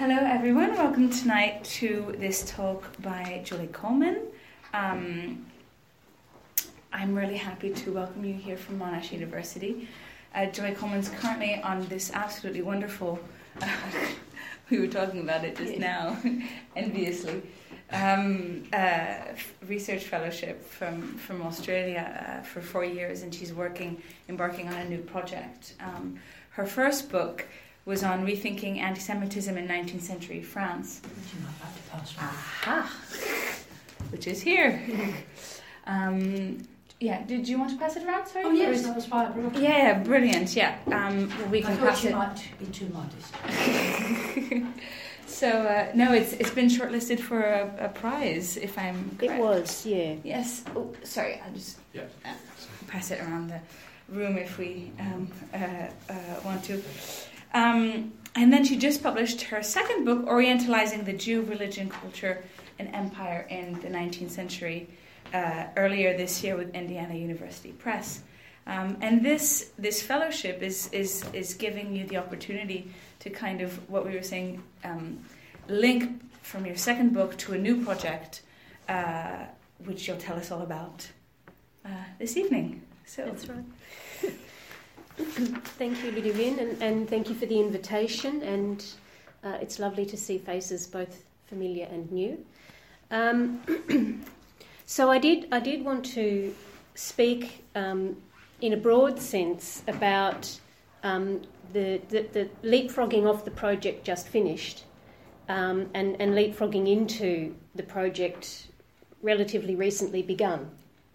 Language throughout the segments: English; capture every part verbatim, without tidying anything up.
Hello everyone, welcome tonight to this talk by Julie Coleman. Um, I'm really happy to welcome you here from Monash University. Uh, Julie Coleman's currently on this absolutely wonderful, uh, we were talking about it just now, enviously, um, uh, research fellowship from, from Australia uh, for four years, and she's working, embarking on a new project. Um, her first book was on rethinking anti-Semitism in nineteenth century France. Which you might like to pass on. Aha! Which is here. um, yeah, did you want to pass it around? Sorry? Oh yes, that was fine. Brilliant. Yeah, brilliant, yeah. Um, well, we can I thought pass you it. might be too modest. So, uh, no, it's it's been shortlisted for a, a prize, if I'm correct. It was, yeah. Yes. Oh, sorry, I'll just Yeah. uh, pass it around the room if we um, uh, uh, want to. Um, and then she just published her second book, Orientalizing the Jew, Religion, Culture, and Empire in the nineteenth century, uh, earlier this year with Indiana University Press. Um, and this this fellowship is, is is giving you the opportunity to kind of, what we were saying, um, link from your second book to a new project, uh, which you'll tell us all about uh, this evening. So That's right. Thank you, Ludivine, and, and thank you for the invitation, and uh, it's lovely to see faces both familiar and new. Um, so I did I did want to speak um, in a broad sense about um, the, the, the leapfrogging off the project just finished um, and, and leapfrogging into the project relatively recently begun.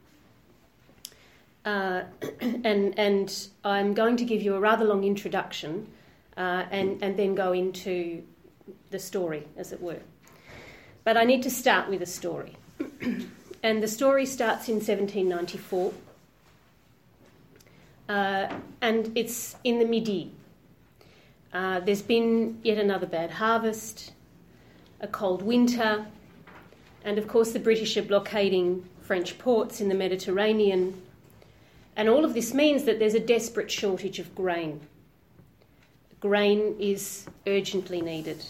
Uh, and and I'm going to give you a rather long introduction uh, and, and then go into the story, as it were. But I need to start with a story. And the story starts in seventeen ninety-four. Uh, and it's in the Midi. Uh, there's been yet another bad harvest, a cold winter, and of course the British are blockading French ports in the Mediterranean. And all of this means that there's a desperate shortage of grain. Grain is urgently needed.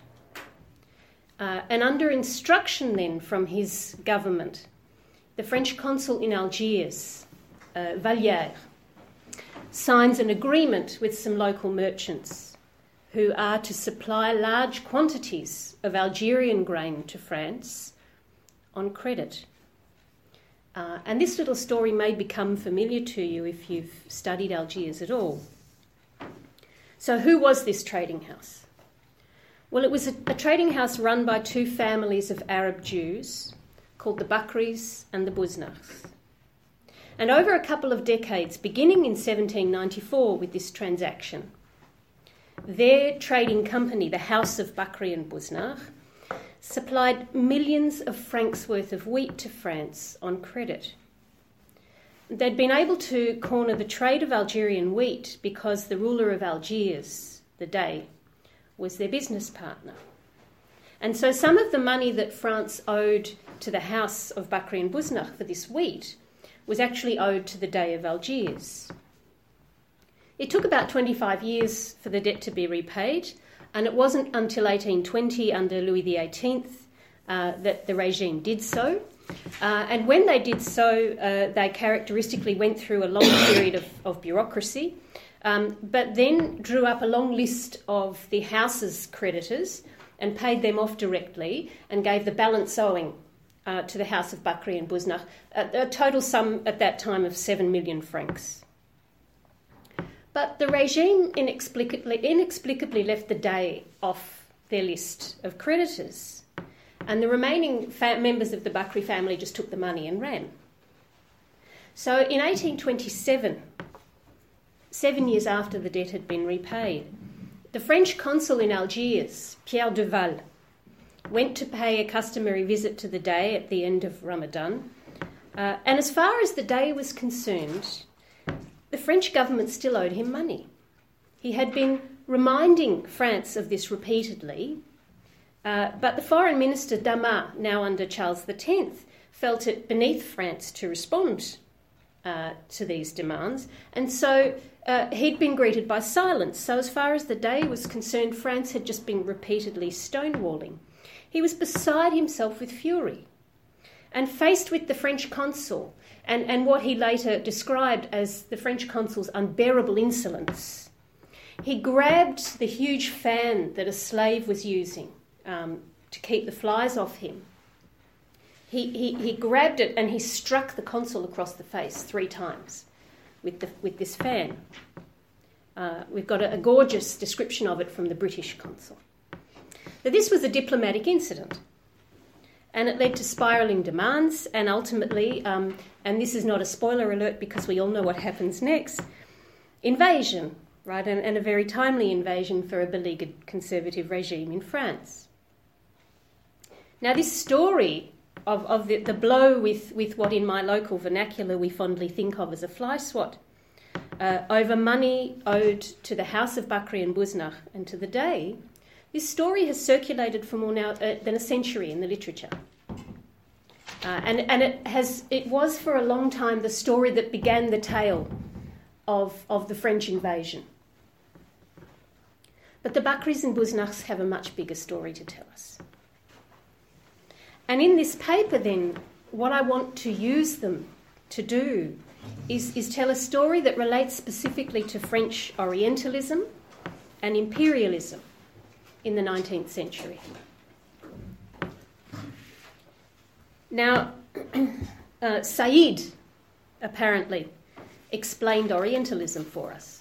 Uh, and under instruction then from his government, the French consul in Algiers, uh, Vallière, signs an agreement with some local merchants who are to supply large quantities of Algerian grain to France on credit. Uh, and this little story may become familiar to you if you've studied Algiers at all. So who was this trading house? Well, it was a, a trading house run by two families of Arab Jews called the Bakris and the Buznachs. And over a couple of decades, beginning in seventeen ninety-four with this transaction, their trading company, the House of Bakri and Buznach, supplied millions of francs worth of wheat to France on credit. They'd been able to corner the trade of Algerian wheat because the ruler of Algiers, the Dey, was their business partner. And so some of the money that France owed to the House of Bakri and Buznach for this wheat was actually owed to the Dey of Algiers. It took about twenty-five years for the debt to be repaid, and it wasn't until eighteen twenty, under Louis the eighteenth, uh, that the regime did so. Uh, and when they did so, uh, they characteristically went through a long period of, of bureaucracy, um, but then drew up a long list of the house's creditors and paid them off directly and gave the balance owing uh, to the House of Bakri and Buznach, a, a total sum at that time of seven million francs. But the regime inexplicably, inexplicably left the Dey off their list of creditors, and the remaining fa- members of the Bakri family just took the money and ran. So in eighteen twenty-seven, seven years after the debt had been repaid, the French consul in Algiers, Pierre Duval, went to pay a customary visit to the Dey at the end of Ramadan, uh, and as far as the Dey was concerned, the French government still owed him money. He had been reminding France of this repeatedly, uh, but the foreign minister Damas, now under Charles the tenth, felt it beneath France to respond uh, to these demands, and so uh, he'd been greeted by silence. So as far as the day was concerned, France had just been repeatedly stonewalling. He was beside himself with fury. And faced with the French consul and, and what he later described as the French consul's unbearable insolence, he grabbed the huge fan that a slave was using um, to keep the flies off him. He, he, he grabbed it and he struck the consul across the face three times with, the, with this fan. Uh, we've got a, a gorgeous description of it from the British consul. Now, this was a diplomatic incident. And it led to spiralling demands and ultimately, um, and this is not a spoiler alert because we all know what happens next, invasion, right, and, and a very timely invasion for a beleaguered conservative regime in France. Now this story of, of the, the blow with, with what in my local vernacular we fondly think of as a fly swat, uh, over money owed to the House of Bakri and Busnach and to the Dey, this story has circulated for more now uh, than a century in the literature. Uh, and and it has it was for a long time the story that began the tale of, of the French invasion. But the Bakris and Busnachs have a much bigger story to tell us. And in this paper then, what I want to use them to do is, is tell a story that relates specifically to French Orientalism and imperialism in the nineteenth century. Now, uh, Said apparently explained Orientalism for us.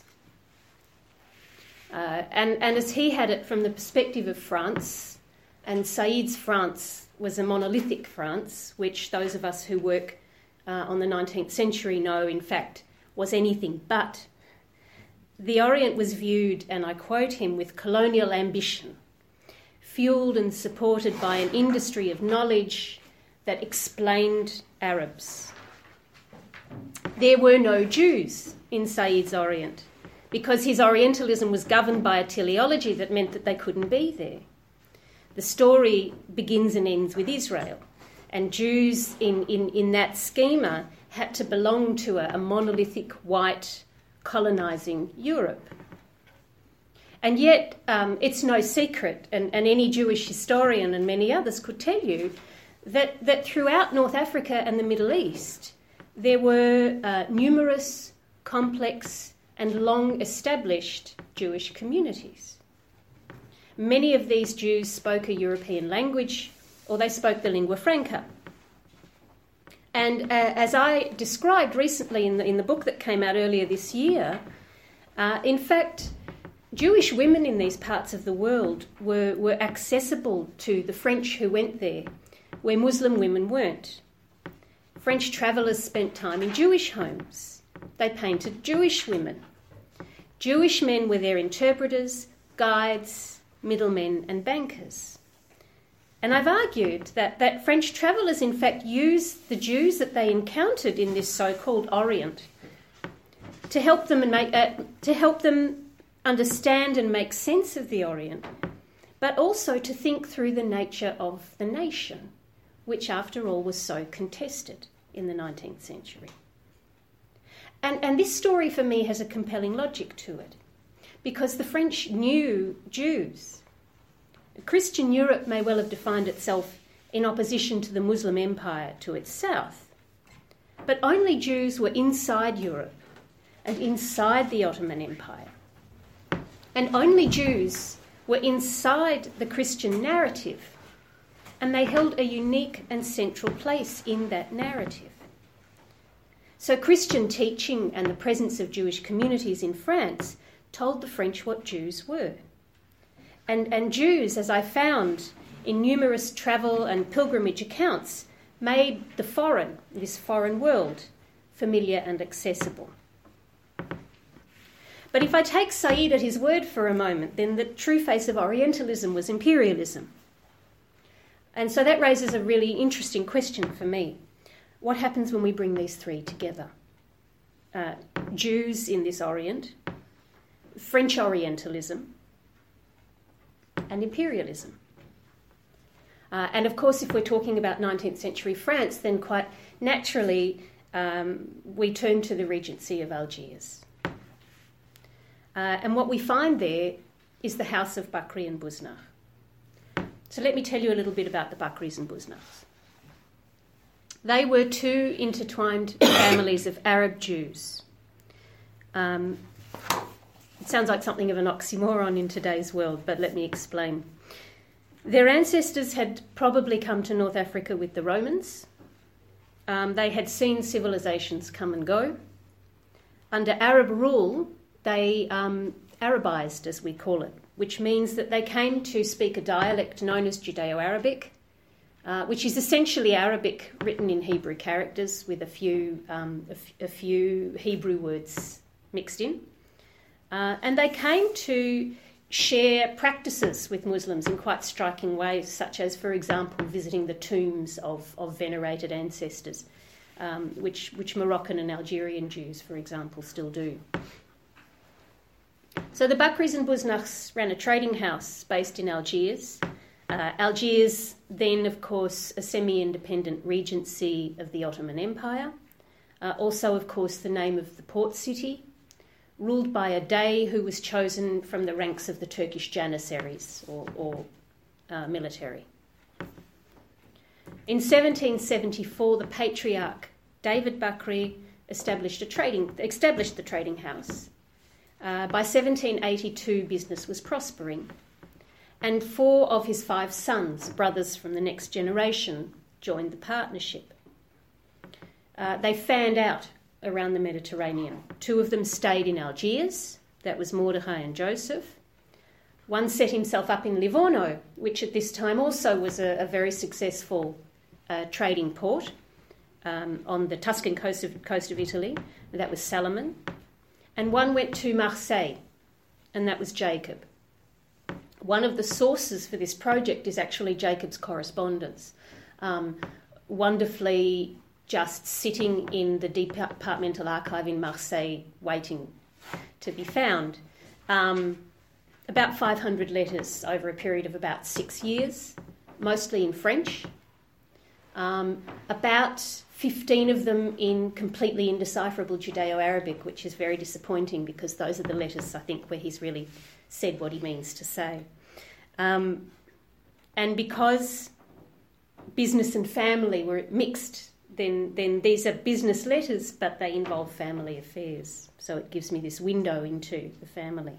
Uh, and, and as he had it from the perspective of France, and Said's France was a monolithic France, which those of us who work uh, on the nineteenth century know, in fact, was anything but. The Orient was viewed, and I quote him, with colonial ambition, fuelled and supported by an industry of knowledge that explained Arabs. There were no Jews in Said's Orient because his Orientalism was governed by a teleology that meant that they couldn't be there. The story begins and ends with Israel, and Jews in, in, in that schema had to belong to a, a monolithic white colonising Europe. And yet um, it's no secret, and, and any Jewish historian and many others could tell you, that, that throughout North Africa and the Middle East there were uh, numerous, complex and long-established Jewish communities. Many of these Jews spoke a European language, or they spoke the lingua franca. And uh, as I described recently in the, in the book that came out earlier this year, uh, in fact, Jewish women in these parts of the world were, were accessible to the French who went there, where Muslim women weren't. French travellers spent time in Jewish homes. They painted Jewish women. Jewish men were their interpreters, guides, middlemen and bankers. And I've argued that, that French travellers in fact used the Jews that they encountered in this so-called Orient to help them and make uh, to help them understand and make sense of the Orient, but also to think through the nature of the nation, which after all was so contested in the nineteenth century. And, and this story for me has a compelling logic to it, because the French knew Jews. Christian Europe may well have defined itself in opposition to the Muslim empire to its south, but only Jews were inside Europe and inside the Ottoman Empire. And only Jews were inside the Christian narrative, and they held a unique and central place in that narrative. So Christian teaching and the presence of Jewish communities in France told the French what Jews were. And, and Jews, as I found in numerous travel and pilgrimage accounts, made the foreign, this foreign world, familiar and accessible. But if I take Said at his word for a moment, then the true face of Orientalism was imperialism. And so that raises a really interesting question for me. What happens when we bring these three together? Uh, Jews in this Orient, French Orientalism, and imperialism. Uh, and of course, if we're talking about nineteenth century France, then quite naturally um, we turn to the Regency of Algiers. Uh, and what we find there is the house of Bakri and Buznakh. So let me tell you a little bit about the Bakris and Buznakhs. They were two intertwined families of Arab Jews. Um, it sounds like something of an oxymoron in today's world, but let me explain. Their ancestors had probably come to North Africa with the Romans. Um, they had seen civilizations come and go. Under Arab rule, they um, Arabized, as we call it, which means that they came to speak a dialect known as Judeo-Arabic, uh, which is essentially Arabic written in Hebrew characters with a few, um, a, f- a few Hebrew words mixed in. Uh, and they came to share practices with Muslims in quite striking ways, such as, for example, visiting the tombs of, of venerated ancestors, um, which, which Moroccan and Algerian Jews, for example, still do. So the Bakris and Buznakhs ran a trading house based in Algiers. Uh, Algiers, then, of course, a semi-independent regency of the Ottoman Empire. Uh, also, of course, the name of the port city, ruled by a Dey who was chosen from the ranks of the Turkish Janissaries, or, or uh, military. In seventeen seventy-four, the patriarch David Bakri established a trading established the trading house. Uh, by seventeen eighty-two, business was prospering, and four of his five sons, brothers from the next generation, joined the partnership. Uh, they fanned out around the Mediterranean. Two of them stayed in Algiers, that was Mordechai and Joseph. One set himself up in Livorno, which at this time also was a, a very successful uh, trading port um, on the Tuscan coast of, coast of Italy, that was Salomon. And one went to Marseille, and that was Jacob. One of the sources for this project is actually Jacob's correspondence, um, wonderfully just sitting in the departmental archive in Marseille waiting to be found. Um, about five hundred letters over a period of about six years, mostly in French. Um, about fifteen of them in completely indecipherable Judeo-Arabic, which is very disappointing because those are the letters, I think, where he's really said what he means to say. Um, and because business and family were mixed, then, then these are business letters, but they involve family affairs. So it gives me this window into the family.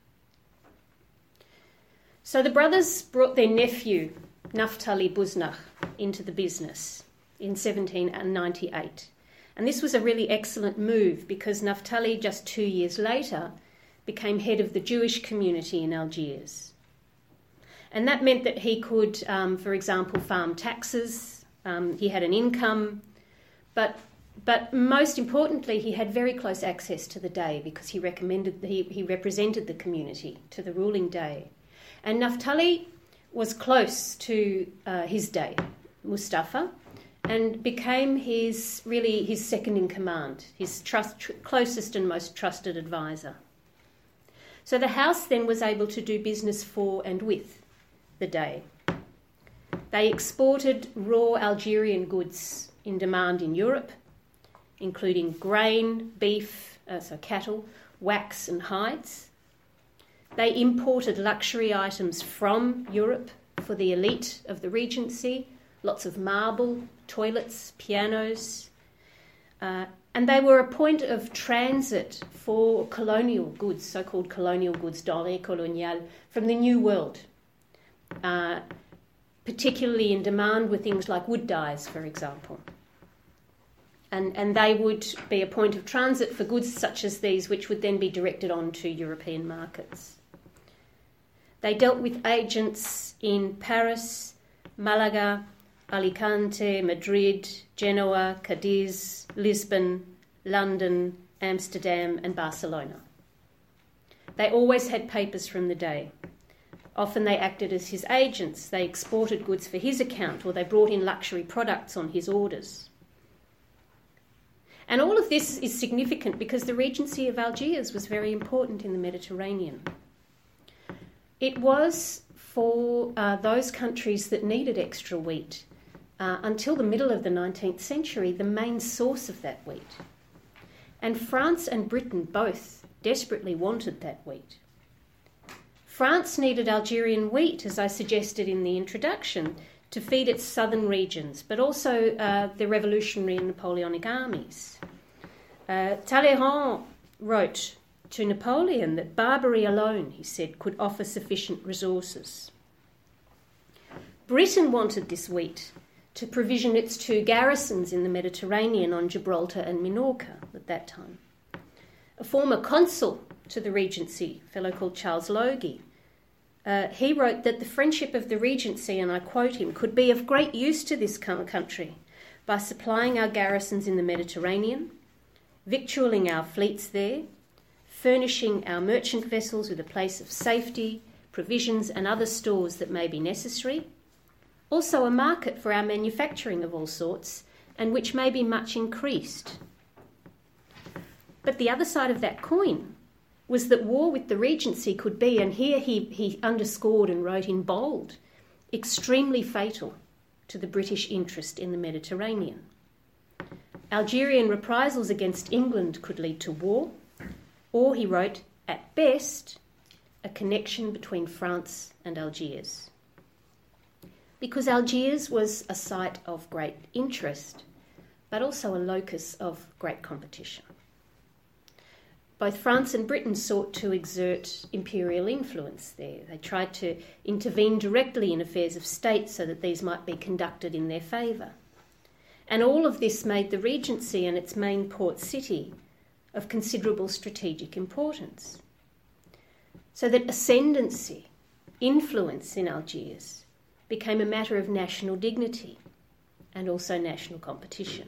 So the brothers brought their nephew, Naftali Buznakh, into the business in seventeen ninety-eight. And this was a really excellent move because Naftali, just two years later, became head of the Jewish community in Algiers. And that meant that he could, um, for example, farm taxes. Um, he had an income, but but most importantly, he had very close access to the Dey because he recommended he, he represented the community to the ruling Dey. And Naftali was close to uh, his Dey, Mustafa, and became his really his second in command, his trust, tr- closest and most trusted advisor. So the house then was able to do business for and with the Dey. They exported raw Algerian goods in demand in Europe, including grain, beef, uh, so cattle, wax and hides. They imported luxury items from Europe for the elite of the Regency, lots of marble, toilets, pianos, uh, and they were a point of transit for colonial goods, so-called colonial goods, denrées coloniales, from the New World. Uh, particularly in demand were things like wood dyes, for example. And, and they would be a point of transit for goods such as these, which would then be directed on to European markets. They dealt with agents in Paris, Malaga, Alicante, Madrid, Genoa, Cadiz, Lisbon, London, Amsterdam and Barcelona. They always had papers from the Dey. Often they acted as his agents. They exported goods for his account or they brought in luxury products on his orders. And all of this is significant because the Regency of Algiers was very important in the Mediterranean. It was for uh, those countries that needed extra wheat, uh, until the middle of the nineteenth century, the main source of that wheat. And France and Britain both desperately wanted that wheat. France needed Algerian wheat, as I suggested in the introduction, to feed its southern regions, but also uh, the revolutionary and Napoleonic armies. Uh, Talleyrand wrote to Napoleon that Barbary alone, he said, could offer sufficient resources. Britain wanted this wheat to provision its two garrisons in the Mediterranean on Gibraltar and Minorca at that time. A former consul to the Regency, a fellow called Charles Logie, uh, he wrote that the friendship of the Regency, and I quote him, could be of great use to this country by supplying our garrisons in the Mediterranean, victualling our fleets there, furnishing our merchant vessels with a place of safety, provisions and other stores that may be necessary, also a market for our manufacturing of all sorts, and which may be much increased. But the other side of that coin was that war with the Regency could be, and here he, he underscored and wrote in bold, extremely fatal to the British interest in the Mediterranean. Algerian reprisals against England could lead to war, or, he wrote, at best, a connection between France and Algiers. Because Algiers was a site of great interest, but also a locus of great competition. Both France and Britain sought to exert imperial influence there. They tried to intervene directly in affairs of state so that these might be conducted in their favour. And all of this made the Regency and its main port city of considerable strategic importance. So that ascendancy, influence in Algiers became a matter of national dignity and also national competition.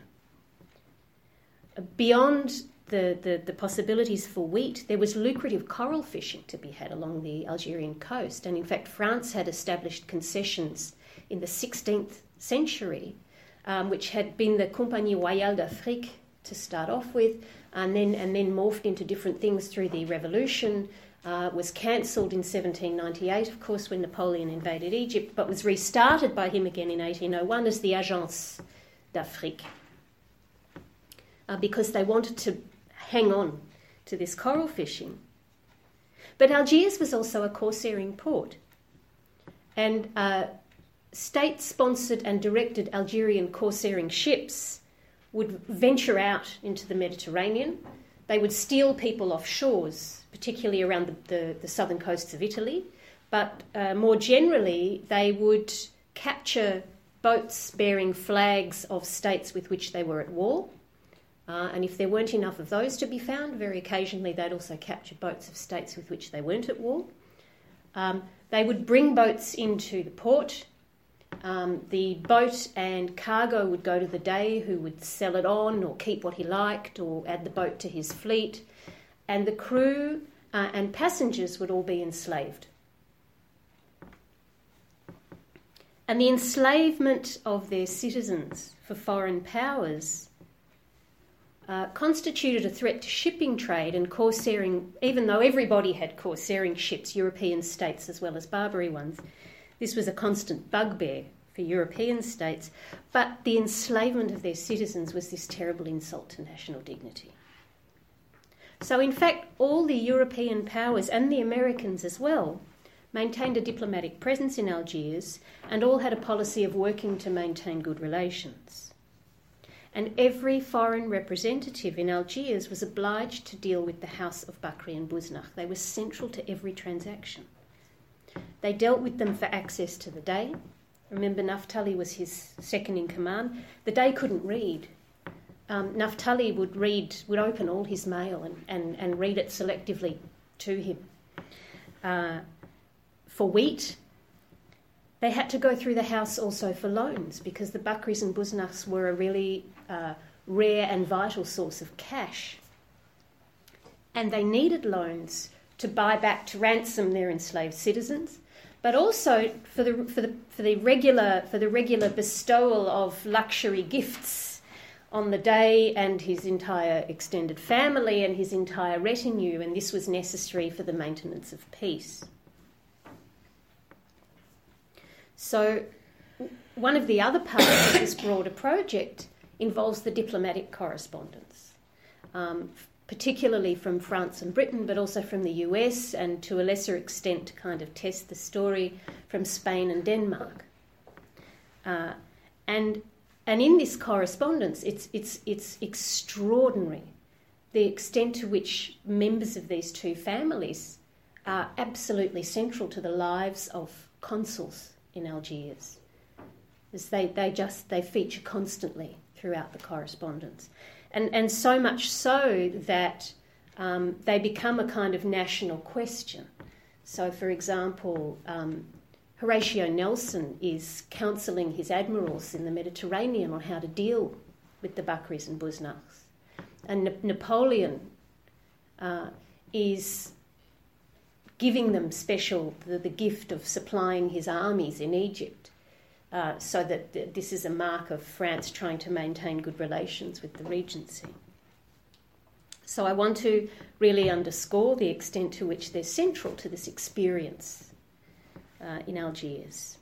Beyond the, the, the possibilities for wheat, there was lucrative coral fishing to be had along the Algerian coast. And in fact, France had established concessions in the sixteenth century, um, which had been the Compagnie Royale d'Afrique to start off with, and then, and then morphed into different things through the Revolution, uh, was cancelled in seventeen ninety-eight, of course, when Napoleon invaded Egypt, but was restarted by him again in eighteen oh one as the Agence d'Afrique, uh, because they wanted to hang on to this coral fishing. But Algiers was also a corsairing port, and uh, state-sponsored and directed Algerian corsairing ships would venture out into the Mediterranean. They would steal people off shores, particularly around the, the, the southern coasts of Italy, but uh, more generally they would capture boats bearing flags of states with which they were at war. Uh, and if there weren't enough of those to be found, very occasionally they'd also capture boats of states with which they weren't at war. Um, they would bring boats into the port. Um, the boat and cargo would go to the Dey, who would sell it on or keep what he liked or add the boat to his fleet. And the crew uh, and passengers would all be enslaved. And the enslavement of their citizens for foreign powers Uh, constituted a threat to shipping trade and corsairing, even though everybody had corsairing ships, European states as well as Barbary ones. This was a constant bugbear for European states, but the enslavement of their citizens was this terrible insult to national dignity. So in fact, all the European powers and the Americans as well maintained a diplomatic presence in Algiers, and all had a policy of working to maintain good relations. And every foreign representative in Algiers was obliged to deal with the House of Bakri and Busnach. They were central to every transaction. They dealt with them for access to the Dey. Remember, Naftali was his second in command. The Dey couldn't read. Um, Naftali would read, would open all his mail and, and, and read it selectively to him. Uh, for wheat, they had to go through the house also for loans, because the Bakris and Busnachs were a really uh, rare and vital source of cash. And they needed loans to buy back, to ransom their enslaved citizens, but also for the for the for the regular for the regular bestowal of luxury gifts on the Dey and his entire extended family and his entire retinue, and this was necessary for the maintenance of peace. So one of the other parts of this broader project involves the diplomatic correspondence. Um, particularly from France and Britain, but also from the U S, and to a lesser extent, to kind of test the story, from Spain and Denmark. Uh, and and in this correspondence, it's it's it's extraordinary the extent to which members of these two families are absolutely central to the lives of consuls in Algiers. As they, they just they feature constantly throughout the correspondence. And and so much so that um, they become a kind of national question. So, for example, um, Horatio Nelson is counselling his admirals in the Mediterranean on how to deal with the Bakris and Busnachs. And Na- Napoleon uh, is giving them special, the, the gift of supplying his armies in Egypt, uh, so that th- this is a mark of France trying to maintain good relations with the Regency. So I want to really underscore the extent to which they're central to this experience uh, in Algiers.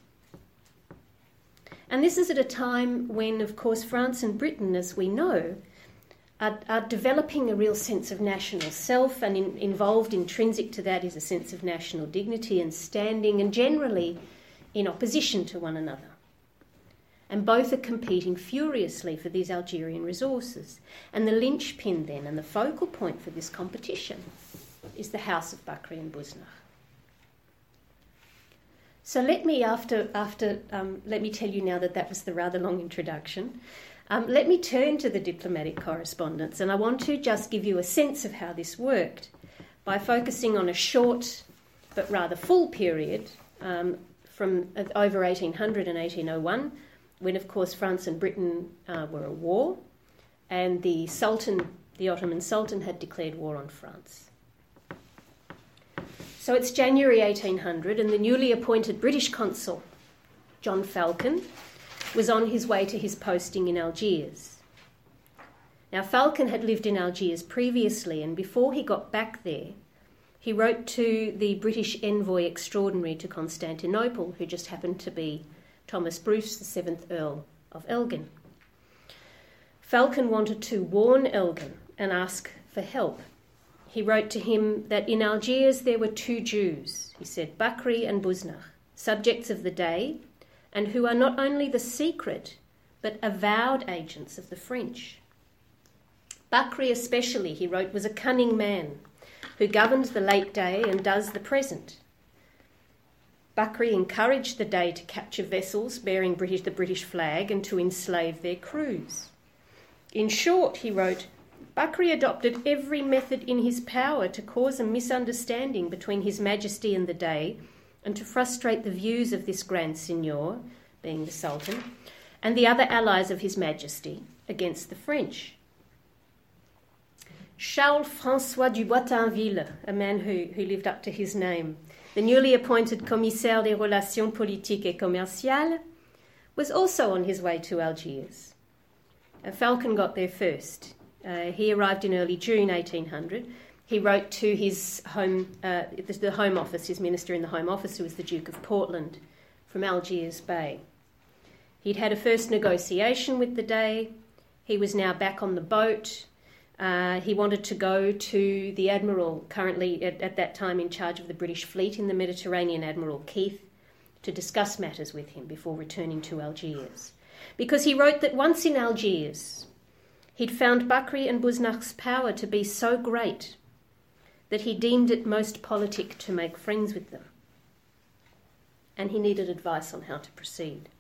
And this is at a time when, of course, France and Britain, as we know, are, are developing a real sense of national self, and in, involved intrinsic to that is a sense of national dignity and standing, and generally in opposition to one another. And both are competing furiously for these Algerian resources. And the linchpin then, and the focal point for this competition, is the House of Bakri and Busnach. So let me, after, after um, let me tell you now that that was the rather long introduction. Um, let me turn to the diplomatic correspondence, and I want to just give you a sense of how this worked by focusing on a short but rather full period um, from over eighteen hundred and eighteen oh one, when, of course, France and Britain uh, were at war, and the Sultan, the Ottoman Sultan, had declared war on France. So it's January eighteen hundred, and the newly appointed British consul, John Falcon, was on his way to his posting in Algiers. Now, Falcon had lived in Algiers previously, and before he got back there, he wrote to the British envoy extraordinary to Constantinople, who just happened to be Thomas Bruce, the seventh Earl of Elgin. Falcon wanted to warn Elgin and ask for help. He wrote to him that in Algiers there were two Jews, he said, Bakri and Busnach, subjects of the day, and who are not only the secret but avowed agents of the French. Bakri especially, he wrote, was a cunning man who governed the late day and does the present. Bakri encouraged the day to capture vessels bearing British, the British flag and to enslave their crews. In short, he wrote, Bakri adopted every method in his power to cause a misunderstanding between His Majesty and the day, and to frustrate the views of this Grand Signor, being the Sultan, and the other allies of His Majesty against the French. Charles François du Boitainville, a man who, who lived up to his name, the newly appointed Commissaire des Relations Politiques et Commerciales, was also on his way to Algiers. Uh, Falcon got there first. Uh, he arrived in early June eighteen hundred. He wrote to his home, uh, the Home Office, his minister in the Home Office, who was the Duke of Portland, from Algiers Bay. He'd had a first negotiation with the Dey. He was now back on the boat. Uh, he wanted to go to the Admiral, currently at, at that time in charge of the British fleet in the Mediterranean, Admiral Keith, to discuss matters with him before returning to Algiers. Because he wrote that once in Algiers, he'd found Bakri and Busnach's power to be so great that he deemed it most politic to make friends with them. And he needed advice on how to proceed.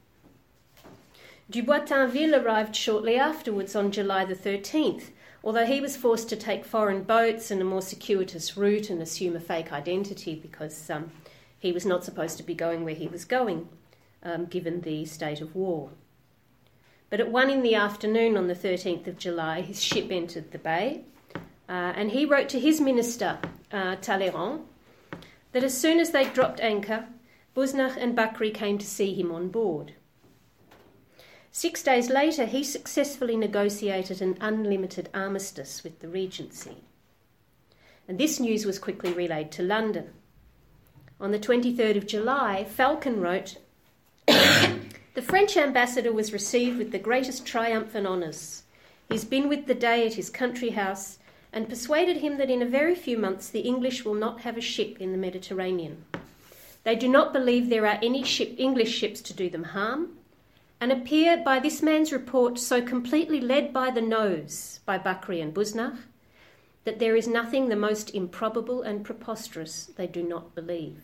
Du Boitainville arrived shortly afterwards on July the thirteenth, although he was forced to take foreign boats and a more circuitous route and assume a fake identity because um, he was not supposed to be going where he was going, um, given the state of war. But at one in the afternoon on the thirteenth of July, his ship entered the bay, Uh, and he wrote to his minister, uh, Talleyrand, that as soon as they dropped anchor, Busnach and Bakri came to see him on board. Six days later, he successfully negotiated an unlimited armistice with the Regency. And this news was quickly relayed to London. On the twenty-third of July, Falcon wrote, The French ambassador was received with the greatest triumph and honours. He's been with the Dey at his country house and persuaded him that in a very few months the English will not have a ship in the Mediterranean. They do not believe there are any ship, English ships to do them harm, and appear by this man's report so completely led by the nose by Bakri and Busnach that there is nothing the most improbable and preposterous they do not believe.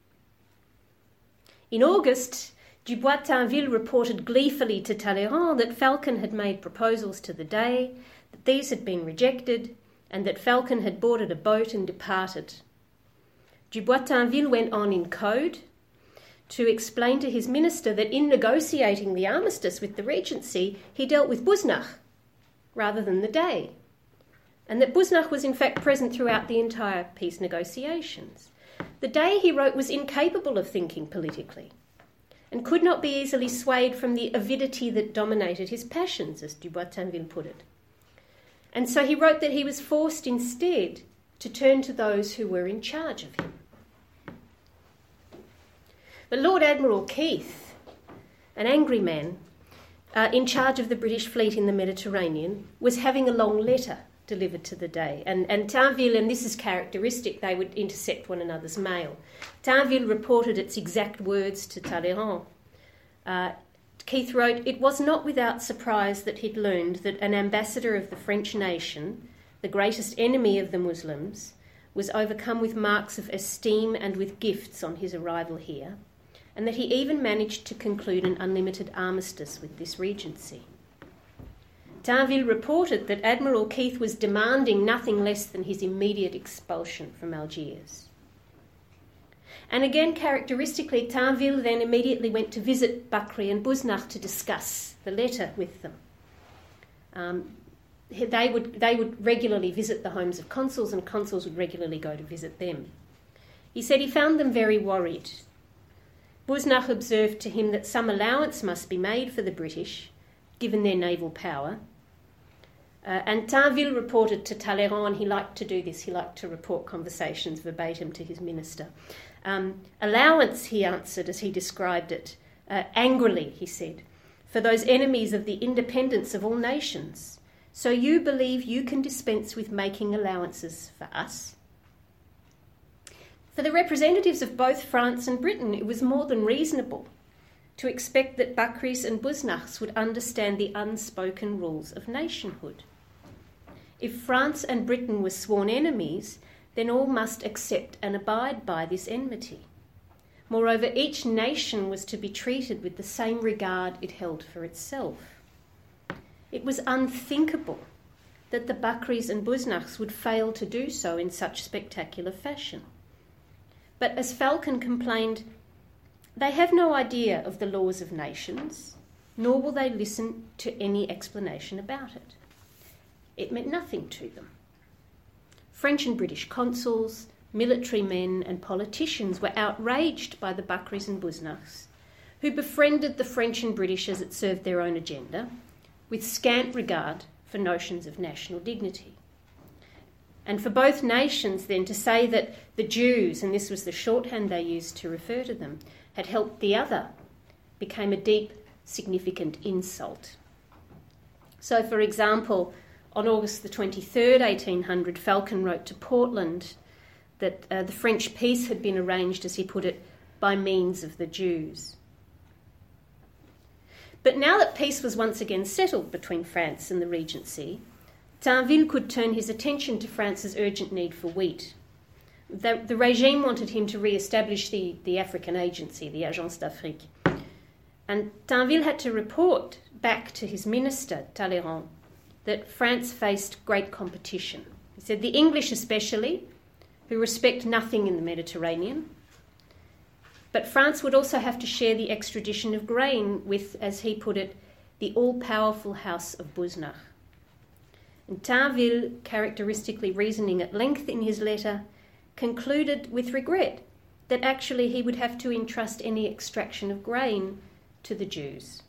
In August, Dubois-Tinville reported gleefully to Talleyrand that Falcon had made proposals to the Dey, that these had been rejected, and that Falcon had boarded a boat and departed. Dubois-Tinville went on in code to explain to his minister that in negotiating the armistice with the Regency, he dealt with Busnach rather than the Dey, and that Busnach was in fact present throughout the entire peace negotiations. The Dey, he wrote, was incapable of thinking politically and could not be easily swayed from the avidity that dominated his passions, as Dubois-Tinville put it. And so he wrote that he was forced instead to turn to those who were in charge of him. But Lord Admiral Keith, an angry man uh, in charge of the British fleet in the Mediterranean, was having a long letter delivered to the Dey. And, and Tinville, and this is characteristic, they would intercept one another's mail. Tinville reported its exact words to Talleyrand. Uh, Keith wrote, "It was not without surprise that he'd learned that an ambassador of the French nation, the greatest enemy of the Muslims, was overcome with marks of esteem and with gifts on his arrival here, and that he even managed to conclude an unlimited armistice with this Regency." Tinville reported that Admiral Keith was demanding nothing less than his immediate expulsion from Algiers. And again, characteristically, Tinville then immediately went to visit Bakri and Busnach to discuss the letter with them. Um, they would, they would regularly visit the homes of consuls, and consuls would regularly go to visit them. He said he found them very worried. Busnach observed to him that some allowance must be made for the British, given their naval power. Uh, and Tinville reported to Talleyrand, he liked to do this, he liked to report conversations verbatim to his minister. Um, allowance, he answered as he described it, uh, angrily, he said, for those enemies of the independence of all nations. So you believe you can dispense with making allowances for us? For the representatives of both France and Britain, it was more than reasonable to expect that Bakris and Busnachs would understand the unspoken rules of nationhood. If France and Britain were sworn enemies, then all must accept and abide by this enmity. Moreover, each nation was to be treated with the same regard it held for itself. It was unthinkable that the Bakris and Busnachs would fail to do so in such spectacular fashion. But as Falcon complained, they have no idea of the laws of nations, nor will they listen to any explanation about it. It meant nothing to them. French and British consuls, military men and politicians were outraged by the Bakris and Busnachs, who befriended the French and British as it served their own agenda, with scant regard for notions of national dignity. And for both nations then to say that the Jews, and this was the shorthand they used to refer to them, had helped the other, became a deep, significant insult. So, for example, on August the twenty-third, eighteen hundred, Falcon wrote to Portland that uh, the French peace had been arranged, as he put it, by means of the Jews. But now that peace was once again settled between France and the Regency, Tinville could turn his attention to France's urgent need for wheat. The, the regime wanted him to re-establish the, the African agency, the Agence d'Afrique. And Tinville had to report back to his minister, Talleyrand, that France faced great competition. He said, the English especially, who respect nothing in the Mediterranean, but France would also have to share the extradition of grain with, as he put it, the all-powerful house of Busnach. And Tinville, characteristically reasoning at length in his letter, concluded with regret that actually he would have to entrust any extraction of grain to the Jews.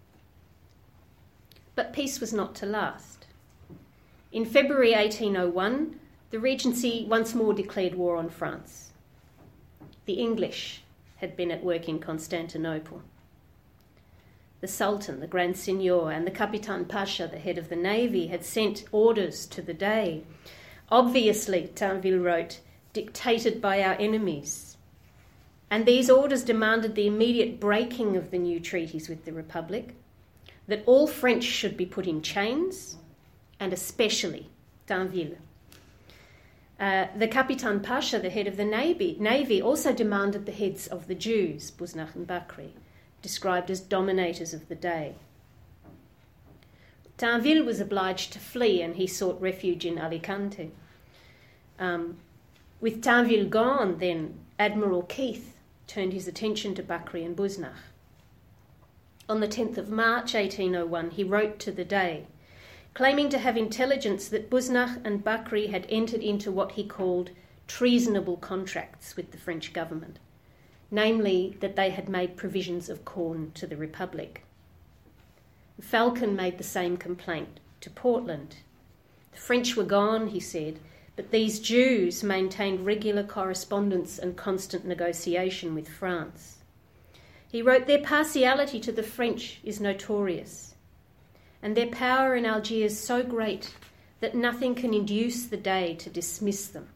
But peace was not to last. In February eighteen oh one, the Regency once more declared war on France. The English had been at work in Constantinople. the Sultan, the Grand Signior, and the Kapitan Pasha, the head of the navy, had sent orders to the Dey, obviously, Tinville wrote, dictated by our enemies. And these orders demanded the immediate breaking of the new treaties with the Republic, that all French should be put in chains, and especially Tinville. Uh, the Kapitan Pasha, the head of the navy, navy, also demanded the heads of the Jews, Busnach and Bakri, described as dominators of the Dey. Tinville was obliged to flee, and he sought refuge in Alicante. Um, with Tinville gone, then, Admiral Keith turned his attention to Bakri and Busnach. On the tenth of March eighteen oh one, he wrote to the Dey, claiming to have intelligence that Busnach and Bakri had entered into what he called treasonable contracts with the French government, namely that they had made provisions of corn to the Republic. Falcon made the same complaint to Portland. The French were gone, he said, but these Jews maintained regular correspondence and constant negotiation with France. He wrote, their partiality to the French is notorious, and their power in Algiers so great that nothing can induce the Dey to dismiss them.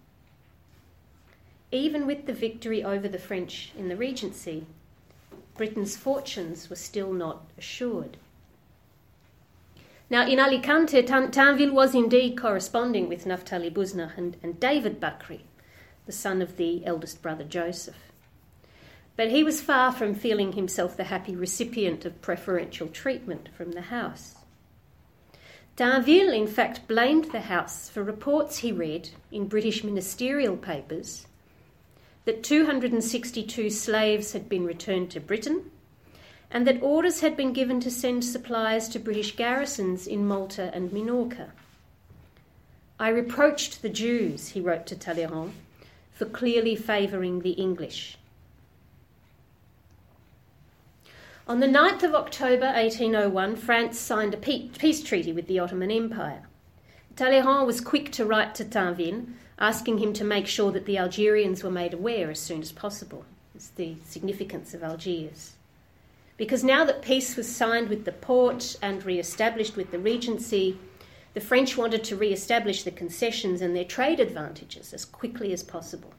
Even with the victory over the French in the Regency, Britain's fortunes were still not assured. Now, in Alicante, Tinville was indeed corresponding with Naphtali Busnach and, and David Bakri, the son of the eldest brother Joseph. But he was far from feeling himself the happy recipient of preferential treatment from the house. Tinville, in fact, blamed the house for reports he read in British ministerial papers that two hundred sixty-two slaves had been returned to Britain and that orders had been given to send supplies to British garrisons in Malta and Minorca. I reproached the Jews, he wrote to Talleyrand, for clearly favouring the English. On the ninth of October eighteen oh one, France signed a peace treaty with the Ottoman Empire. Talleyrand was quick to write to Tinville, asking him to make sure that the Algerians were made aware as soon as possible. It's the significance of Algiers. Because now that peace was signed with the Porte and re-established with the Regency, the French wanted to re-establish the concessions and their trade advantages as quickly as possible.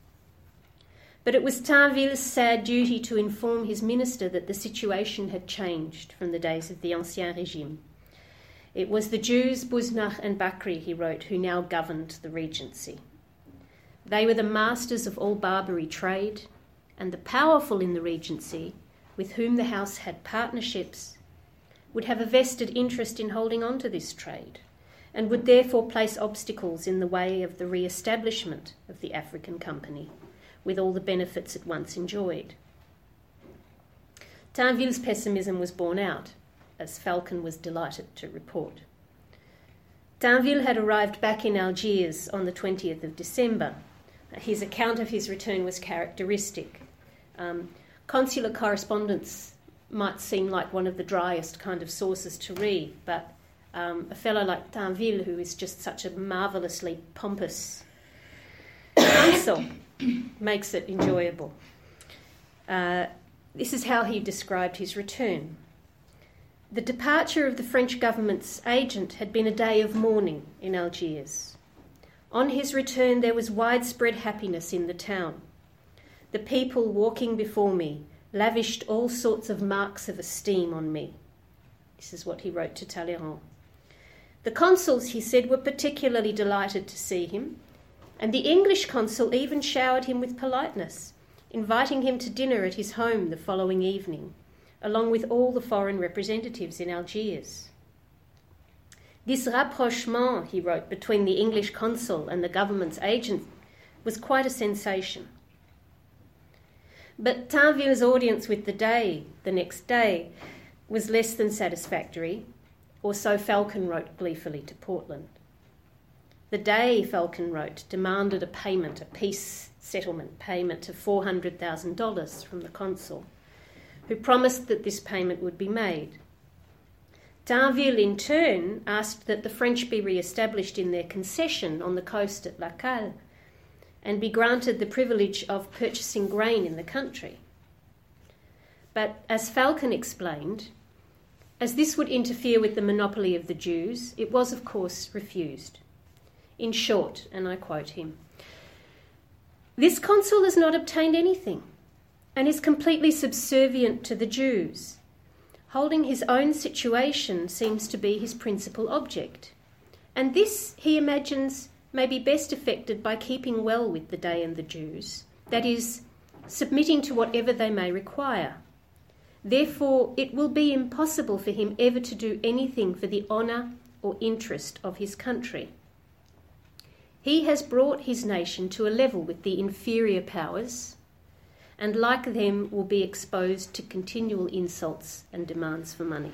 But it was Tinville's sad duty to inform his minister that the situation had changed from the days of the Ancien Régime. It was the Jews, Busnach and Bakri, he wrote, who now governed the Regency. They were the masters of all Barbary trade, and the powerful in the Regency, with whom the house had partnerships, would have a vested interest in holding on to this trade, and would therefore place obstacles in the way of the re-establishment of the African Company, with all the benefits it once enjoyed. Tinville's pessimism was borne out, as Falcon was delighted to report. Tinville had arrived back in Algiers on the twentieth of December. His account of his return was characteristic. Um, consular correspondence might seem like one of the driest kind of sources to read, but um, a fellow like Tinville, who is just such a marvellously pompous consul, makes it enjoyable. Uh, this is how he described his return. The departure of the French government's agent had been a day of mourning in Algiers. On his return, there was widespread happiness in the town. The people walking before me lavished all sorts of marks of esteem on me. This is what he wrote to Talleyrand. The consuls, he said, were particularly delighted to see him, and the English consul even showered him with politeness, inviting him to dinner at his home the following evening, along with all the foreign representatives in Algiers. This rapprochement, he wrote, between the English consul and the government's agent was quite a sensation. But Tinville's audience with the Dey the next day was less than satisfactory, or so Falcon wrote gleefully to Portland. The Dey, Falcon wrote, demanded a payment, a peace settlement payment of four hundred thousand dollars from the consul, who promised that this payment would be made. Tinville, in turn, asked that the French be re-established in their concession on the coast at La Cale and be granted the privilege of purchasing grain in the country. But as Falcon explained, As this would interfere with the monopoly of the Jews, it was, of course, refused. In short, and I quote him, "This consul has not obtained anything and is completely subservient to the Jews. Holding his own situation seems to be his principal object, and this, he imagines, may be best effected by keeping well with the Dey and the Jews, that is, submitting to whatever they may require. Therefore, it will be impossible for him ever to do anything for the honour or interest of his country. He has brought his nation to a level with the inferior powers, and like them will be exposed to continual insults and demands for money."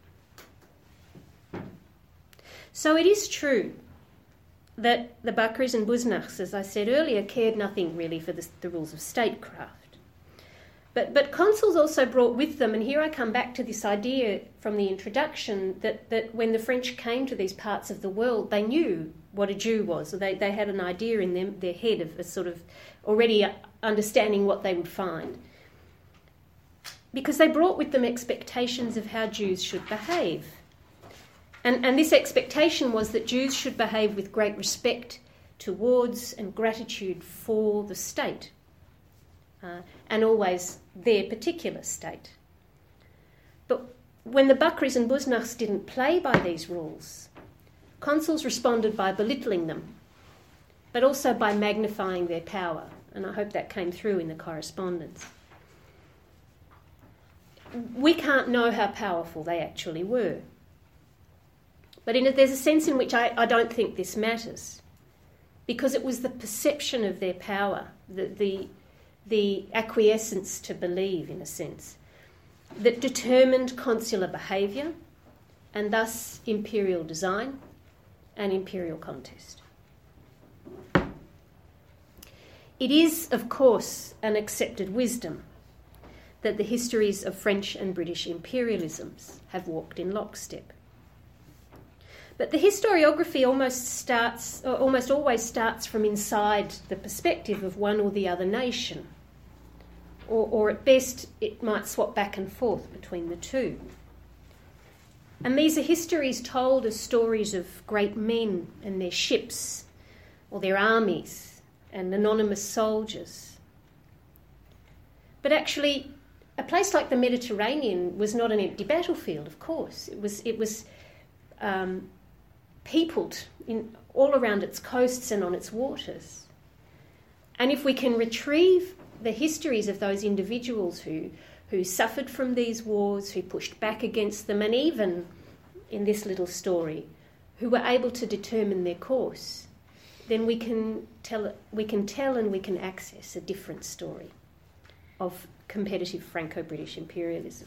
So it is true that the Bakris and Busnachs, as I said earlier, cared nothing really for the, the rules of statecraft. But, but consuls also brought with them, and here I come back to this idea from the introduction, that, that when the French came to these parts of the world, they knew what a Jew was. So they, they had an idea in them, their head of a sort of already understanding what they would find. Because they brought with them expectations of how Jews should behave. And, and this expectation was that Jews should behave with great respect towards and gratitude for the state, uh, and always their particular state. But when the Bakris and Busnachs didn't play by these rules, consuls responded by belittling them, but also by magnifying their power, and I hope that came through in the correspondence. We can't know how powerful they actually were. But in a, there's a sense in which I, I don't think this matters, because it was the perception of their power, the, the, the acquiescence to believe, in a sense, that determined consular behaviour and thus imperial design and imperial contest. It is, of course, an accepted wisdom that the histories of French and British imperialisms have walked in lockstep. But the historiography almost starts, or almost always starts from inside the perspective of one or the other nation, or, or at best it might swap back and forth between the two. And these are histories told as stories of great men and their ships, or their armies, and anonymous soldiers. But actually, a place like the Mediterranean was not an empty battlefield, of course. It was, it was um, peopled in, all around its coasts and on its waters. And if we can retrieve the histories of those individuals who, who suffered from these wars, who pushed back against them, and even, in this little story, who were able to determine their course, then we can tell, we can tell and we can access a different story of competitive Franco-British imperialism.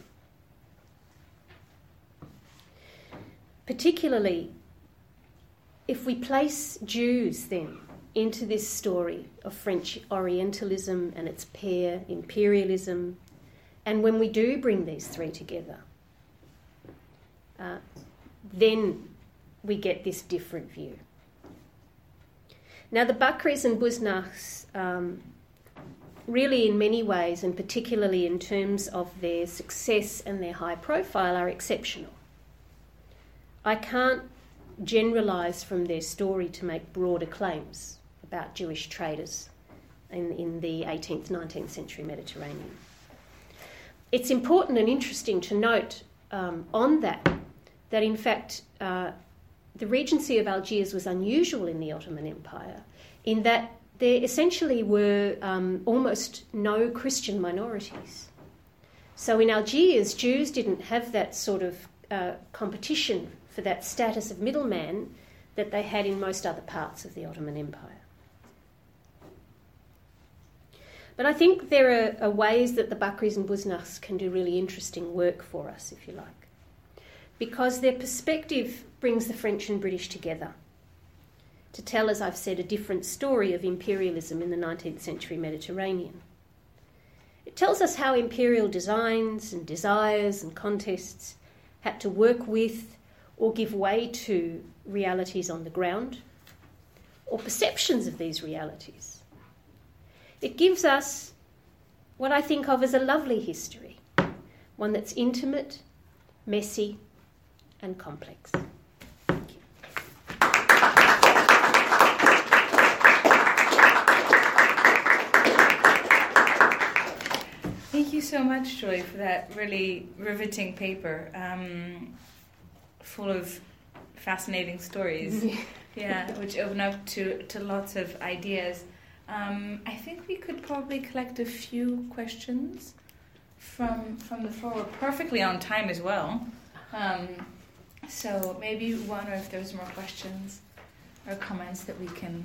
Particularly, if we place Jews then into this story of French Orientalism and its pair, imperialism, and when we do bring these three together, uh, then we get this different view. Now, the Bakris and Busnachs, um, really in many ways, and particularly in terms of their success and their high profile, are exceptional. I can't generalise from their story to make broader claims about Jewish traders in, in the eighteenth, nineteenth century Mediterranean. It's important and interesting to note um, on that, that in fact uh, the Regency of Algiers was unusual in the Ottoman Empire, in that there essentially were um, almost no Christian minorities. So in Algiers, Jews didn't have that sort of uh, competition for that status of middleman that they had in most other parts of the Ottoman Empire. But I think there are, are ways that the Bakris and Busnachs can do really interesting work for us, if you like, because their perspective brings the French and British together to tell, as I've said, a different story of imperialism in the nineteenth century Mediterranean. It tells us how imperial designs and desires and contests had to work with or give way to realities on the ground, or perceptions of these realities. It gives us what I think of as a lovely history, one that's intimate, messy, and complex. Thank you so much, Joy, for that really riveting paper, um, full of fascinating stories. Yeah, which open up to, to lots of ideas. Um, I think we could probably collect a few questions from from the floor. We're perfectly on time as well. Um, so maybe one, or if there's more questions or comments that we can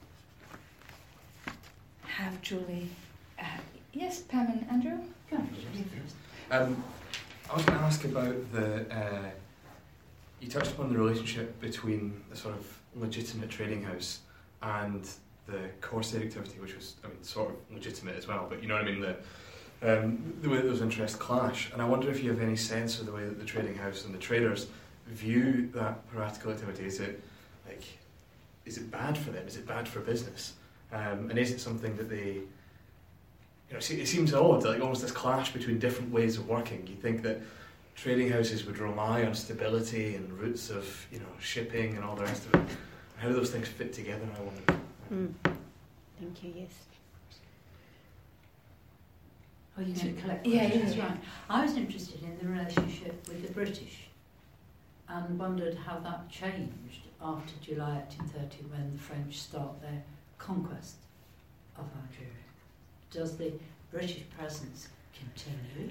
have Julie. Uh, yes, Pam and Andrew? Go on, you first. Um, I was going to ask about the. Uh, you touched upon the relationship between the sort of legitimate trading house and the corsair activity, which was, I mean, sort of legitimate as well, but you know what I mean, the um, the way that those interests clash. And I wonder if you have any sense of the way that the trading house and the traders view that piratical activity. Is it like, is it bad for them? Is it bad for business? Um, and is it something that they, you know, it seems odd, like almost this clash between different ways of working. You think that trading houses would rely on stability and routes of, you know, shipping and all the rest of it. How do those things fit together, I wonder? Mm. Thank you, yes. Oh, you're going to collect Yeah, questions, yeah, yeah. right. I was interested in the relationship with the British and wondered how that changed after July eighteen thirty when the French start their conquest of Algeria. Does the British presence continue?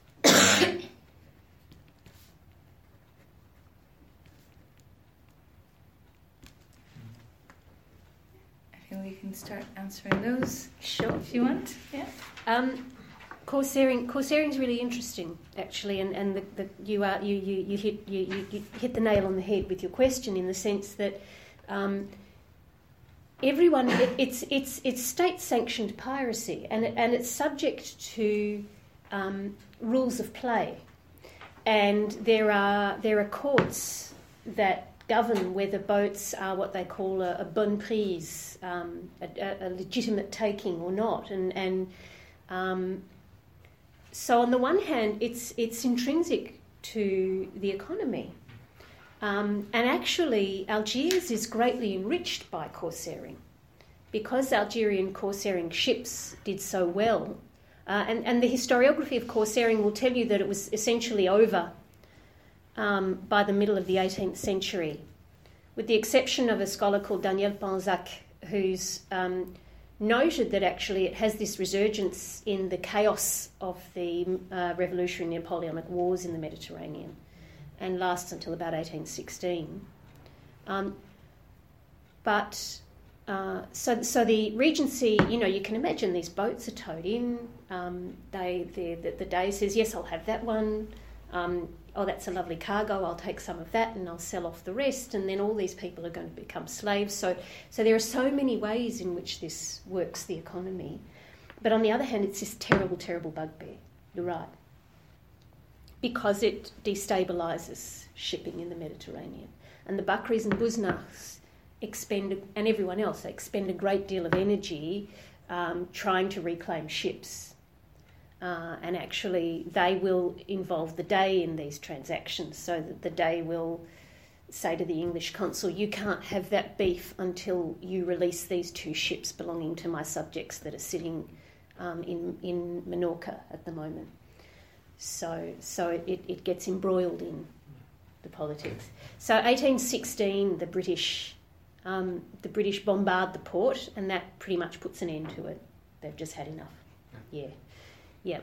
I think we can start answering those Sure. if you want. Yeah. Um, corsairing, corsairing is really interesting, actually, and, and the, the, you are you, you, you hit you, you, you hit the nail on the head with your question, in the sense that um, everyone it, it's it's it's state sanctioned piracy, and it, and it's subject to um, rules of play, and there are there are courts that govern whether boats are what they call a, a bonne prise, um, a, a legitimate taking or not, and and um, so on the one hand, it's it's intrinsic to the economy, um, and actually Algiers is greatly enriched by corsairing, because Algerian corsairing ships did so well, uh, and and the historiography of corsairing will tell you that it was essentially over Um, by the middle of the eighteenth century, with the exception of a scholar called Daniel Panzac, who's um, noted that actually it has this resurgence in the chaos of the uh, revolutionary Napoleonic Wars in the Mediterranean, and lasts until about eighteen sixteen. Um, but uh, so, so the Regency, you know, you can imagine these boats are towed in. Um, they, the, the, the Dey says, yes, I'll have that one. Um, oh, that's a lovely cargo, I'll take some of that and I'll sell off the rest, and then all these people are going to become slaves. So so there are so many ways in which this works the economy. But on the other hand, it's this terrible, terrible bugbear, you're right, because it destabilises shipping in the Mediterranean. And the Bakris and Buznachs expend, and everyone else, they expend a great deal of energy um, trying to reclaim ships. Uh, and actually they will involve the Dey in these transactions, so that the Dey will say to the English consul, you can't have that beef until you release these two ships belonging to my subjects that are sitting um, in, in Minorca at the moment. So so it, it gets embroiled in the politics. So eighteen sixteen, the British um, the British bombard the port, and that pretty much puts an end to it. They've just had enough. Yeah. Yeah.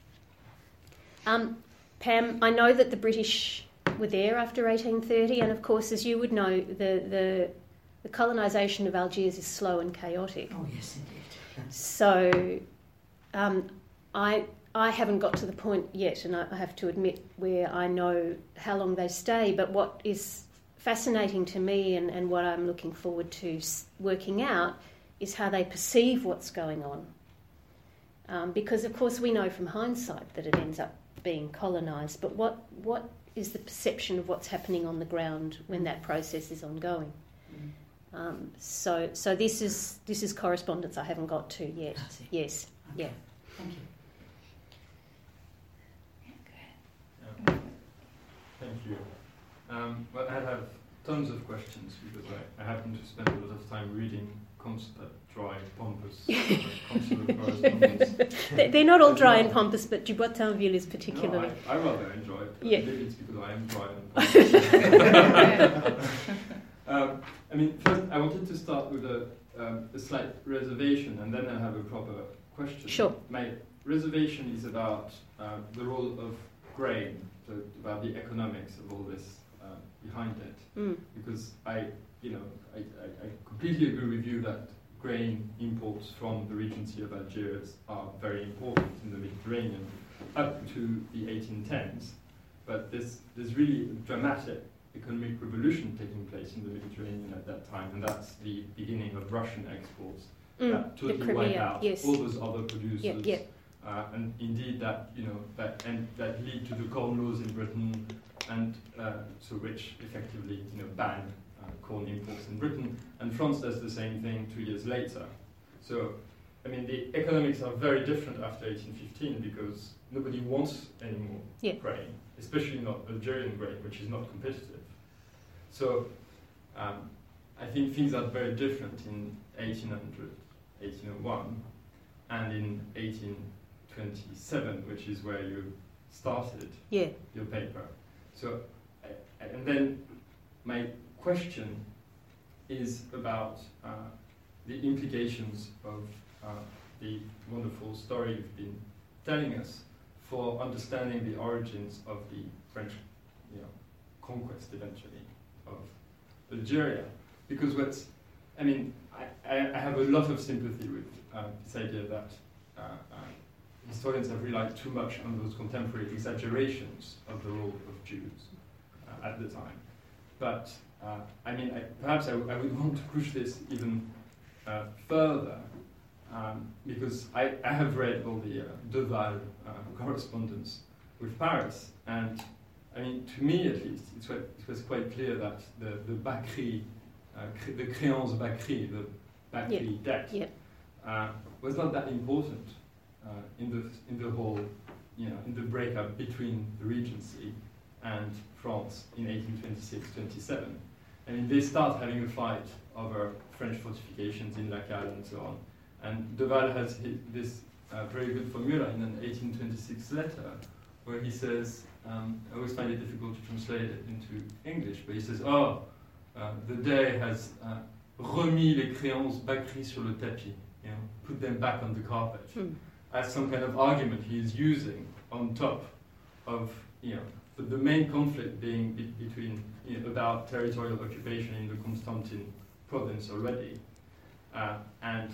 Um, Pam, I know that the British were there after eighteen thirty, and of course, as you would know, the, the, the colonisation of Algiers is slow and chaotic. Oh, yes, indeed. So um, I I haven't got to the point yet, and I, I have to admit, where I know how long they stay, but what is fascinating to me, and, and what I'm looking forward to working out, is how they perceive what's going on. Um, because, of course, we know from hindsight that it ends up being colonised, but what what is the perception of what's happening on the ground when that process is ongoing? Mm. Um, so so this is this is correspondence I haven't got to yet. Yes. Okay. Yeah. Thank you. Yeah, go ahead. Thank you. Um, well, I have tons of questions because I, I happen to spend a lot of time reading cons- uh, dry, pompous uh, consular correspondence. They- They're not all dry and pompous, but Dubois-Tinville is particularly. No, I, I rather enjoy it. Yeah. Maybe it's because I am dry and pompous. um, I mean, first, I wanted to start with a, um, a slight reservation, and then I have a proper question. Sure. My reservation is about uh, the role of grain, so about the economics of all this uh, behind it. Mm. Because I, you know, I, I, I completely agree with you that grain imports from the Regency of Algiers are very important in the Mediterranean up to the eighteen tens. But there's, there's really a dramatic economic revolution taking place in the Mediterranean at that time, and that's the beginning of Russian exports Mm, that the totally wipe Crimea, out yes. all those other producers. Yeah, yeah. Uh, and indeed, that you know that and that lead to the corn laws in Britain, and uh, so which effectively you know ban uh, corn imports in Britain. And France does the same thing two years later. So, I mean, the economics are very different after eighteen fifteen because nobody wants any more Yeah. grain, especially not Algerian grain, which is not competitive. So, um, I think things are very different in eighteen hundred, eighteen oh one, and in eighteen twenty-seven, which is where you started Yeah. your paper. So, I, and then my question is about uh, the implications of uh, the wonderful story you've been telling us for understanding the origins of the French, you know, conquest eventually of Algeria. Because what's, I mean, I, I, I have a lot of sympathy with uh, this idea that uh, uh, historians have relied too much on those contemporary exaggerations of the role of Jews uh, at the time. But, uh, I mean, I, perhaps I, w- I would want to push this even uh, further, um, because I, I have read all the uh, Deval uh, correspondence with Paris, and I mean, to me at least, it's what, it was quite clear that the, the Bacri, uh, cre- the créance Bacri, the Bacri Yeah. debt, Yeah. uh, was not that important uh, in the in the whole, you know, in the breakup between the Regency and France in eighteen twenty-six twenty-seven. I mean, they start having a fight over French fortifications in La Cale and so on. And Deval has hi- this uh, very good formula in an eighteen twenty-six letter where he says, um, I always find it difficult to translate it into English, but he says, oh, uh, the day has uh, remis les créances Bacri sur le tapis, you know, put them back on the carpet, Mm. as some kind of argument he is using on top of, you know, the, the main conflict being be- between, you know, about territorial occupation in the Constantine province already, uh, and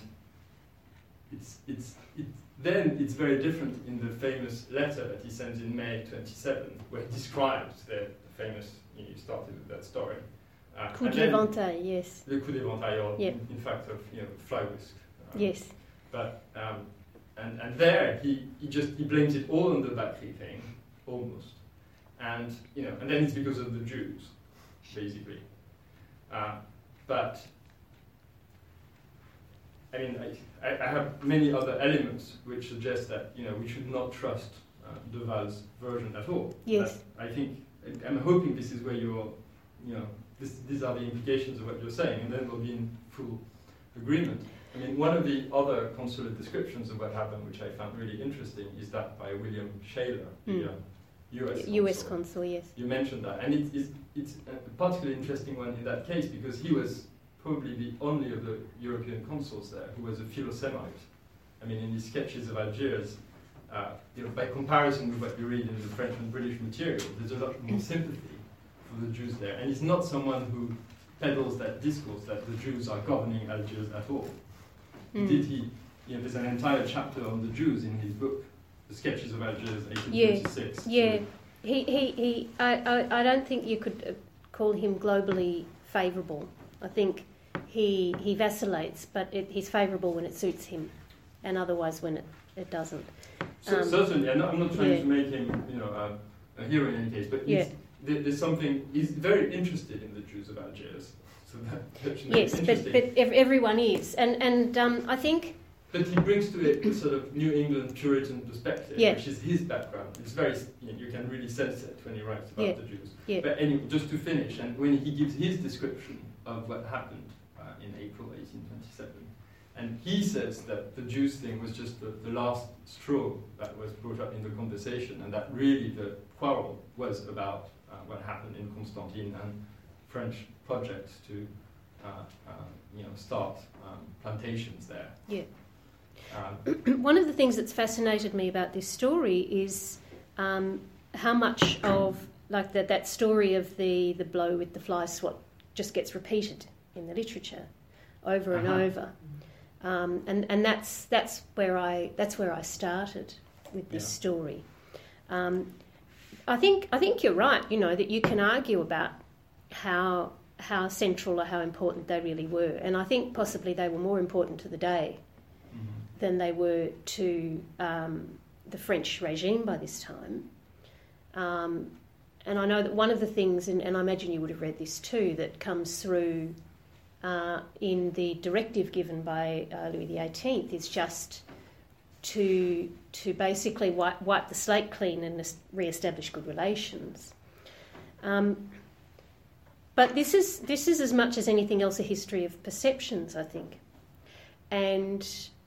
it's it's it, then it's very different in the famous letter that he sends in May twenty-seven, where he describes the, the famous. You started with that story. Uh, Coup and de then l'éventail, yes. Le coup d'éventail, or Yeah. in, in fact of you know fly whisk. Um, Yes. But um, and and there he, he just he blames it all on the Bacri thing, almost, and you know and then it's because of the Jews, basically. Uh, but I mean I, I I have many other elements which suggest that you know we should not trust uh, Deval's version at all. Yes. That I think I'm hoping this is where you're you know this, these are the implications of what you're saying, and then we'll be in full agreement. I mean, one of the other consular descriptions of what happened, which I found really interesting, is that by William Shaler, the Mm. uh, U S U S consul. consul, yes. You mentioned that, and it, it's, it's a particularly interesting one in that case because he was probably the only of the European consuls there who was a Philosemite. I mean, in his sketches of Algiers, uh, you know, by comparison with what you read in the French and British material, there's a lot more sympathy for the Jews there, and he's not someone who peddles that discourse that the Jews are governing Algiers at all. Mm. Indeed, he, you know, there's an entire chapter on the Jews in his book, The Sketches of Algiers, eighteen twenty-six. Yeah, So, he, he, he I, I, I don't think you could uh, call him globally favourable. I think he he vacillates, but it, he's favourable when it suits him, and otherwise when it, it doesn't. so Um, certainly, I'm not, I'm not trying yeah. to make him, you know, a, a hero in any case, but Yeah. he's, there, there's something. He's very interested in the Jews of Algiers. So that, that should make Yes, it but, interesting. but ev- everyone is. And, and um, I think but he brings to it a sort of New England Puritan perspective, Yeah. which is his background. It's very, you know, you can really sense it when he writes about Yeah. the Jews. Yeah. But anyway, just to finish, and when he gives his description of what happened uh, in April eighteen twenty-seven, and he says that the Jews thing was just the, the last straw that was brought up in the conversation, and that really the quarrel was about uh, what happened in Constantine and French projects to uh, uh, you know, start um, plantations there. Yeah. Um, One of the things that's fascinated me about this story is um, how much of like that that story of the, the blow with the fly swat just gets repeated in the literature over and Uh-huh. over, um, and and that's that's where I that's where I started with this Yeah. story. Um, I think I think you're right. You know that you can argue about how how central or how important they really were, and I think possibly they were more important to the day mhm. than they were to um, the French regime by this time. Um, and I know that one of the things, and, and I imagine you would have read this too, that comes through uh, in the directive given by uh, Louis the eighteenth is just to to basically wipe, wipe the slate clean and re-establish good relations. Um, but this is this is as much as anything else a history of perceptions, I think. And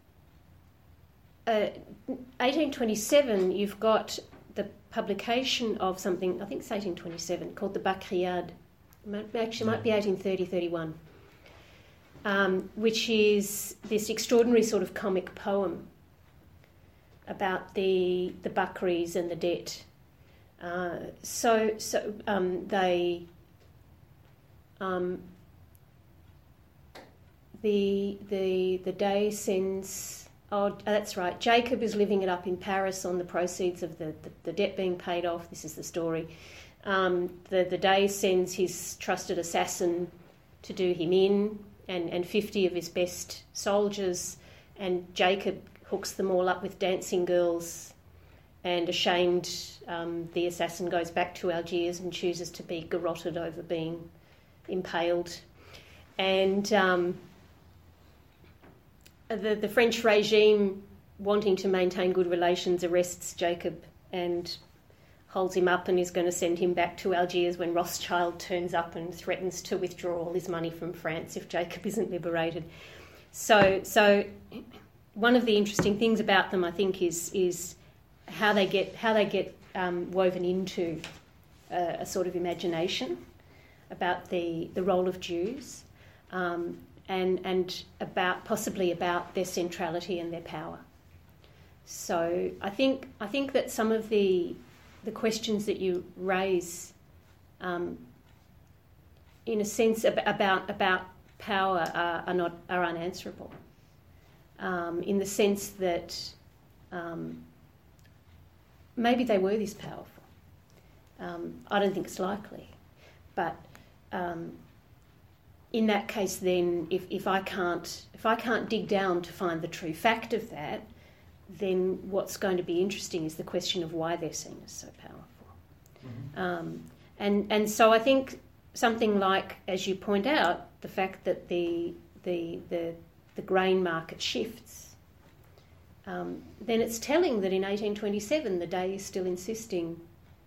uh, eighteen twenty-seven, you've got the publication of something, I think it's eighteen twenty-seven, called the Bacriade. Actually, it might be eighteen thirty thirty-one, um, which is this extraordinary sort of comic poem about the the Bakris and the debt. Uh, so so um, they um, the the the day sends. Oh, that's right. Jacob is living it up in Paris on the proceeds of the, the, the debt being paid off. This is the story. Um, the the day sends his trusted assassin to do him in, and, and fifty of his best soldiers, and Jacob hooks them all up with dancing girls, and ashamed, um, the assassin goes back to Algiers and chooses to be garroted over being impaled. And um, the, the French regime, wanting to maintain good relations, arrests Jacob and holds him up and is going to send him back to Algiers when Rothschild turns up and threatens to withdraw all his money from France if Jacob isn't liberated. So, so one of the interesting things about them, I think, is is how they get how they get um, woven into a, a sort of imagination about the, the role of Jews, um, and and about possibly about their centrality and their power. So I think I think that some of the the questions that you raise, um, in a sense, ab- about about power are, are not are unanswerable. Um, in the sense that um, maybe they were this powerful. Um, I don't think it's likely, but um, in that case, then if, if I can't if I can't dig down to find the true fact of that, then what's going to be interesting is the question of why they're seen as so powerful. Mhm. Um, and and so I think something like, as you point out, the fact that the the the the grain market shifts, um, then it's telling that in eighteen twenty-seven the Day is still insisting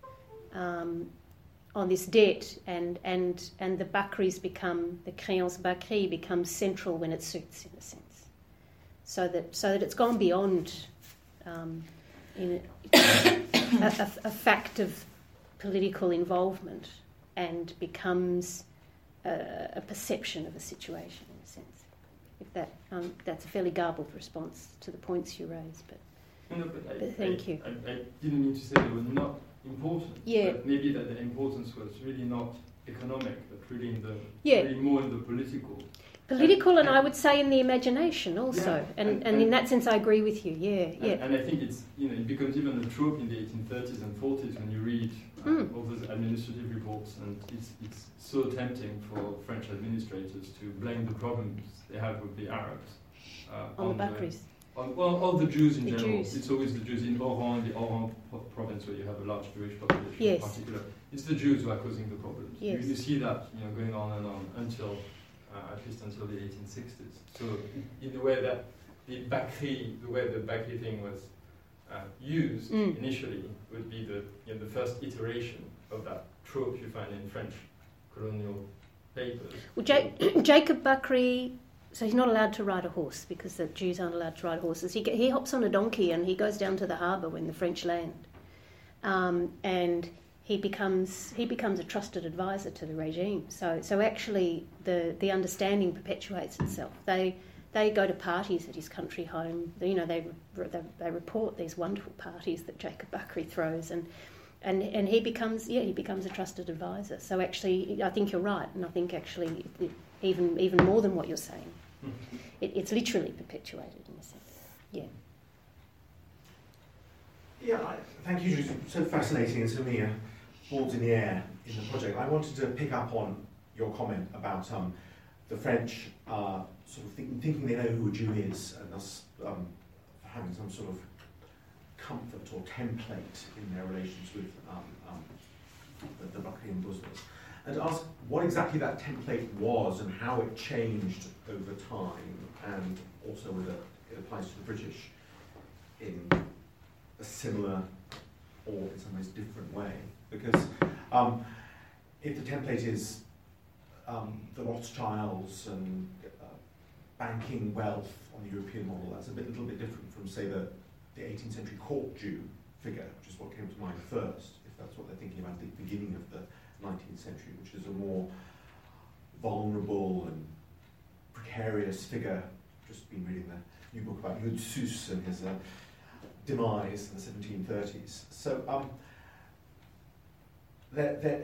um, on this debt, and and and the Bakris become, the créance Bakri becomes central when it suits, in a sense, so that so that it's gone beyond um, in a, a, a fact of political involvement and becomes a, a perception of a situation, in a sense. If that um, that's a fairly garbled response to the points you raised, but No, but I, But thank I, you. I, I didn't mean to say they were not important. Yeah. But maybe that the importance was really not economic, but really in the Yeah. really more in the political. political, and I would say in the imagination also. Yeah, And, and- and in and- that sense, I agree with you. Yeah, And, yeah, and I think it's, you know, it becomes even a trope in the eighteen thirties and forties when you read uh, Mm. all those administrative reports, and it's it's so tempting for French administrators to blame the problems they have with the Arabs uh, on the Bakris. on, well, all the Jews in The general. Jews. It's always the Jews in Oran, the Oran pro- province, where you have a large Jewish population Yes. in particular. It's the Jews who are causing the problems. Yes. You, you see that, you know, going on and on until, uh, at least until the eighteen sixties. So in a way that the Bakri, the way the Bakri thing was uh, used Mm. initially, would be the you know, the first iteration of that trope you find in French colonial papers. Well, ja- Jacob Bakri, so he's not allowed to ride a horse because the Jews aren't allowed to ride horses. He, he hops on a donkey and he goes down to the harbour when the French land. Um, and he becomes he becomes a trusted advisor to the regime. So so actually the, the understanding perpetuates itself. They they go to parties at his country home. You know they they, they report these wonderful parties that Jacob Bakri throws, and, and and he becomes yeah he becomes a trusted advisor. So actually I think you're right, and I think actually even even more than what you're saying, it, it's literally perpetuated in a sense. Yeah. Yeah, I, thank you, Judy. So fascinating, and so many uh, balls in the air in the project. I wanted to pick up on your comment about um, the French uh, sort of think, thinking they know who a Jew is, and thus um, having some sort of comfort or template in their relations with um, um, the, the Bakri and Busmas. And to ask what exactly that template was and how it changed over time, and also whether it applies to the British in a similar or in some ways different way. Because um, if the template is um, the Rothschilds and uh, banking wealth on the European model, that's a bit, little bit different from, say, the, the eighteenth century court Jew figure, which is what came to mind first, if that's what they're thinking about at the beginning of the nineteenth century, which is a more vulnerable and precarious figure. I've just been reading the new book about Lud Süss and his uh, demise in the seventeen thirties. So, um, there, there,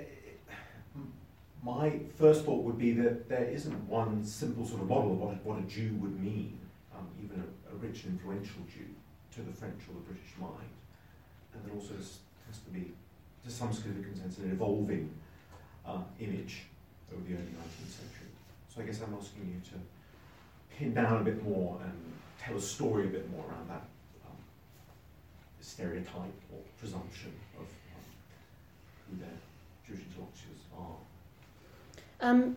my first thought would be that there isn't one simple sort of model of what a, what a Jew would mean, um, even a, a rich and influential Jew, to the French or the British mind. And there also has, has to be, to some significant sense, an evolving uh, image over the early nineteenth century. So I guess I'm asking you to pin down a bit more and tell a story a bit more around that stereotype or presumption of um, who their Jewish intellectuals are. Um,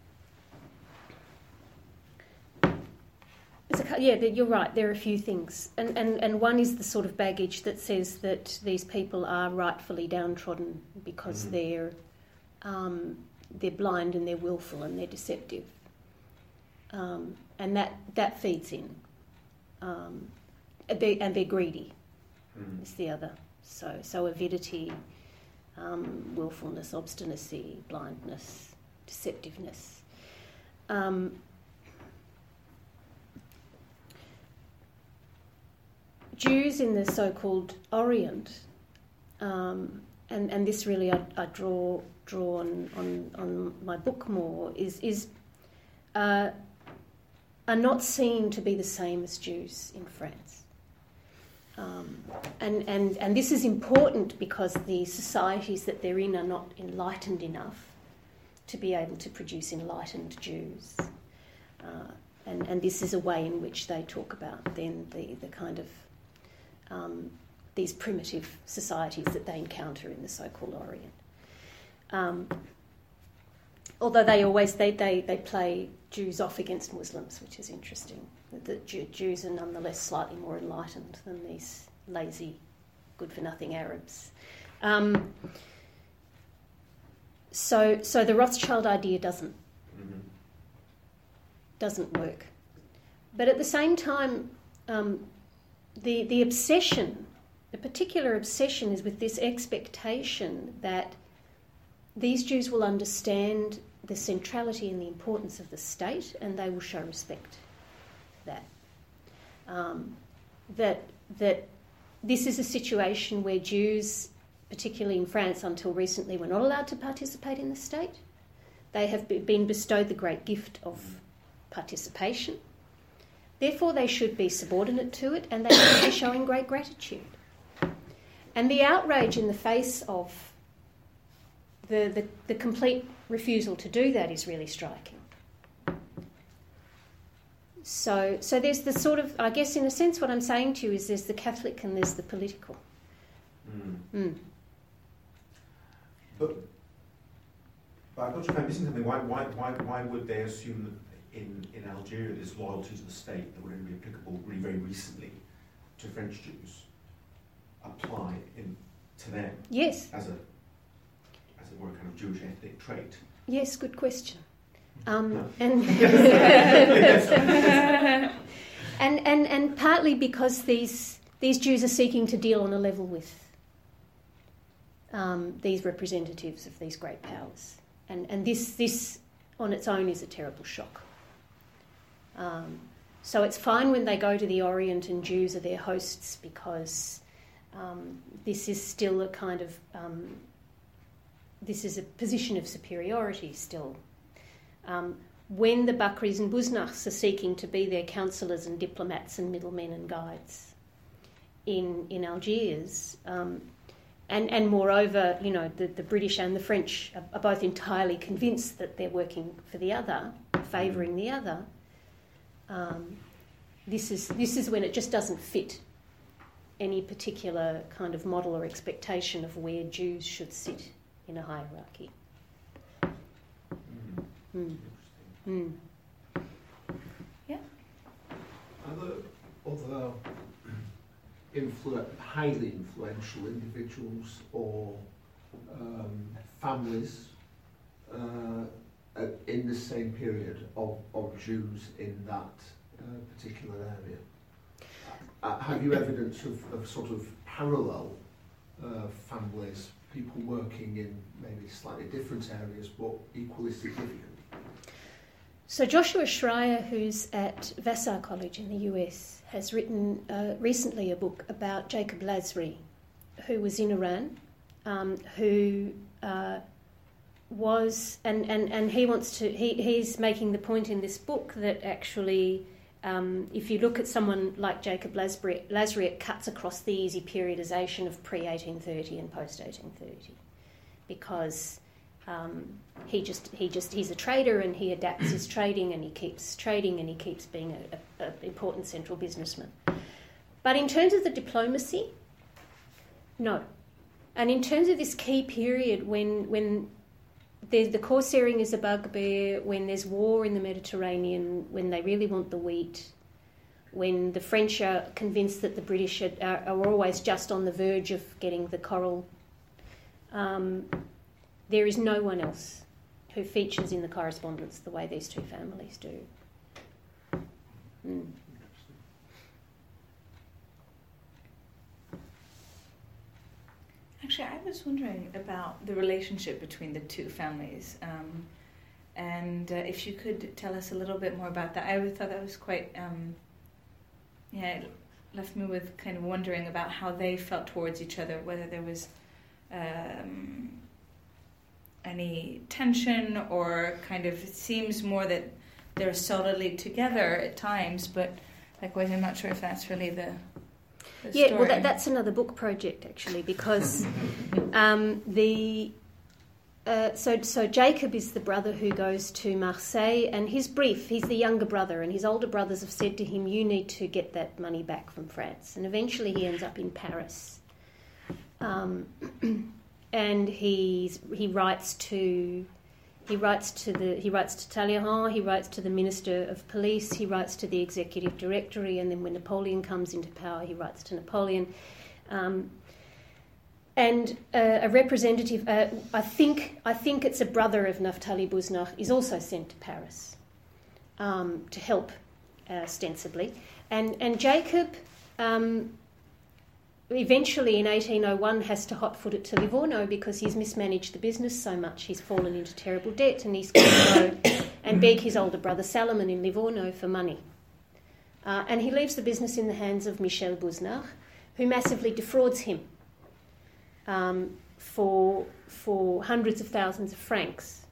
it's a, yeah, you're right. There are a few things, and, and and one is the sort of baggage that says that these people are rightfully downtrodden because mm-hmm. they're um, they're blind and they're willful and they're deceptive, um, and that that feeds in, um, and, they, and they're greedy. Mm. Is the other. So, so avidity, um, willfulness, obstinacy, blindness, deceptiveness. Um, Jews in the so-called Orient, um, and, and this really I, I draw draw on, on, on my book more, is, is uh, are not seen to be the same as Jews in France. Um, and, and, and this is important because the societies that they're in are not enlightened enough to be able to produce enlightened Jews. Uh, and, and this is a way in which they talk about then the, the kind of um, these primitive societies that they encounter in the so-called Orient. Um, although they always they, they, they play Jews off against Muslims, which is interesting. The Jews are nonetheless slightly more enlightened than these lazy, good-for-nothing Arabs. Um, so, so the Rothschild idea doesn't mm-hmm. doesn't work. But at the same time, um, the the obsession, the particular obsession, is with this expectation that these Jews will understand the centrality and the importance of the state, and they will show respect. That um, that that this is a situation where Jews, particularly in France until recently, were not allowed to participate in the state. They have been bestowed the great gift of participation. Therefore, they should be subordinate to it, and they should be showing great gratitude. And the outrage in the face of the, the, the complete refusal to do that is really striking. So, so there's the sort of, I guess in a sense what I'm saying to you is there's the Catholic and there's the political. Mm. Mm. But, but I'm not sure if I'm missing something. Why, why, why, why would they assume in, in Algeria, this loyalty to the state that would only be applicable really very recently to French Jews, apply in, to them Yes. as a as it were a kind of Jewish ethnic trait? Yes, good question. Um, No. and, and and and partly because these these Jews are seeking to deal on a level with um, these representatives of these great powers, and and this this on its own is a terrible shock. Um, so it's fine when they go to the Orient and Jews are their hosts, because um, this is still a kind of um, this is a position of superiority still. Um, when the Bakris and Buznachs are seeking to be their counsellors and diplomats and middlemen and guides in in Algiers, um, and and moreover, you know, the, the British and the French are, are both entirely convinced that they're working for the other, favouring the other. Um, this is this is when it just doesn't fit any particular kind of model or expectation of where Jews should sit in a hierarchy. Mm. Mm. Yeah. Are there other influ- highly influential individuals or um, families uh, at, in the same period of, of Jews in that uh, particular area? Uh, have you evidence of, of sort of parallel uh, families, people working in maybe slightly different areas but equally significant? So Joshua Schreier, who's at Vassar College in the U S, has written uh, recently a book about Jacob Lasry, who was in Iran, um, who uh, was, and, and, and he wants to, he, he's making the point in this book that actually um, if you look at someone like Jacob Lasry, Lasry, it cuts across the easy periodisation of pre eighteen thirty and post eighteen thirty, because Um, he just he just he's a trader and he adapts his trading and he keeps trading and he keeps being a, a, a important central businessman. But in terms of the diplomacy, no. And in terms of this key period when when the the corsairing is a bugbear, when there's war in the Mediterranean, when they really want the wheat, when the French are convinced that the British are, are, are always just on the verge of getting the coral. Um, There is no one else who features in the correspondence the way these two families do. Mm. Actually, I was wondering about the relationship between the two families, um, and uh, if you could tell us a little bit more about that. I always thought that was quite, um, yeah, it left me with kind of wondering about how they felt towards each other, whether there was um, any tension or kind of, it seems more that they're solidly together at times, but likewise I'm not sure if that's really the, the yeah, story. well that, that's another book project actually, because um, the uh, so so Jacob is the brother who goes to Marseille, and his brief, he's the younger brother, and his older brothers have said to him, you need to get that money back from France, and eventually he ends up in Paris. Um, And he's, he writes to he writes to the he writes to Talleyrand, he writes to the Minister of Police, he writes to the Executive Directory, and then when Napoleon comes into power, he writes to Napoleon. Um, and uh, a representative, uh, I think I think it's a brother of Naftali Buznach, is also sent to Paris um, to help, uh, ostensibly. And and Jacob. Um, Eventually, in eighteen oh one, has to hot-foot it to Livorno because he's mismanaged the business so much. He's fallen into terrible debt, and he's going to go and beg his older brother Salomon in Livorno for money. Uh, and he leaves the business in the hands of Michel Buznach, who massively defrauds him um, for for hundreds of thousands of francs.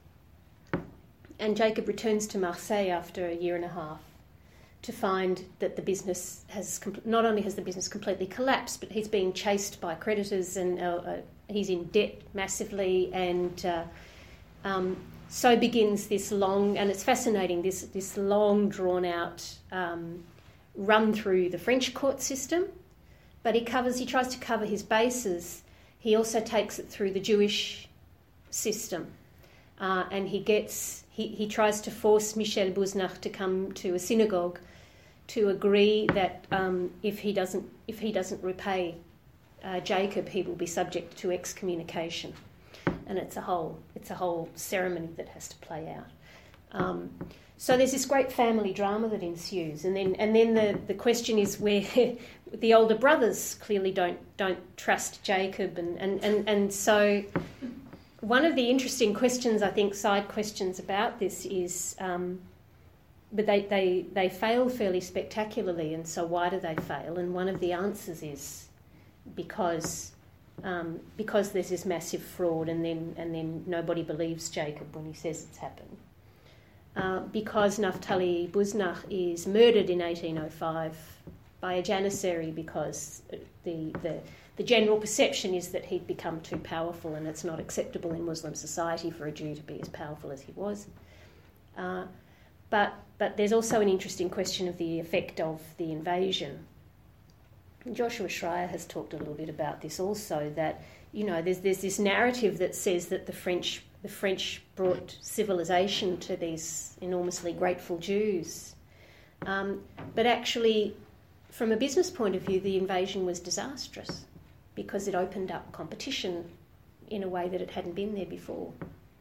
And Jacob returns to Marseille after a year and a half to find that the business has, com- not only has the business completely collapsed, but he's being chased by creditors, and uh, uh, he's in debt massively, and uh, um, so begins this long, and it's fascinating, this this long drawn out um, run through the French court system, but he covers, he tries to cover his bases. He also takes it through the Jewish system. uh, and he gets he, he tries to force Michel Busnach to come to a synagogue to agree that um, if he doesn't if he doesn't repay uh, Jacob, he will be subject to excommunication, and it's a whole it's a whole ceremony that has to play out. Um, so there's this great family drama that ensues, and then and then the, the question is where the older brothers clearly don't don't trust Jacob, and, and, and, and so one of the interesting questions, I think, side questions about this is, um, but they, they, they fail fairly spectacularly, and so why do they fail? And one of the answers is because um, because there's this massive fraud, and then and then nobody believes Jacob when he says it's happened. Uh, because Naphtali Busnach is murdered in eighteen oh five by a janissary, because the, the the general perception is that he'd become too powerful, and it's not acceptable in Muslim society for a Jew to be as powerful as he was. Uh, but but there's also an interesting question of the effect of the invasion. Joshua Schreier has talked a little bit about this also, that, you know, there's there's this narrative that says that the French the French brought civilization to these enormously grateful Jews. Um, but actually, from a business point of view, the invasion was disastrous because it opened up competition in a way that it hadn't been there before.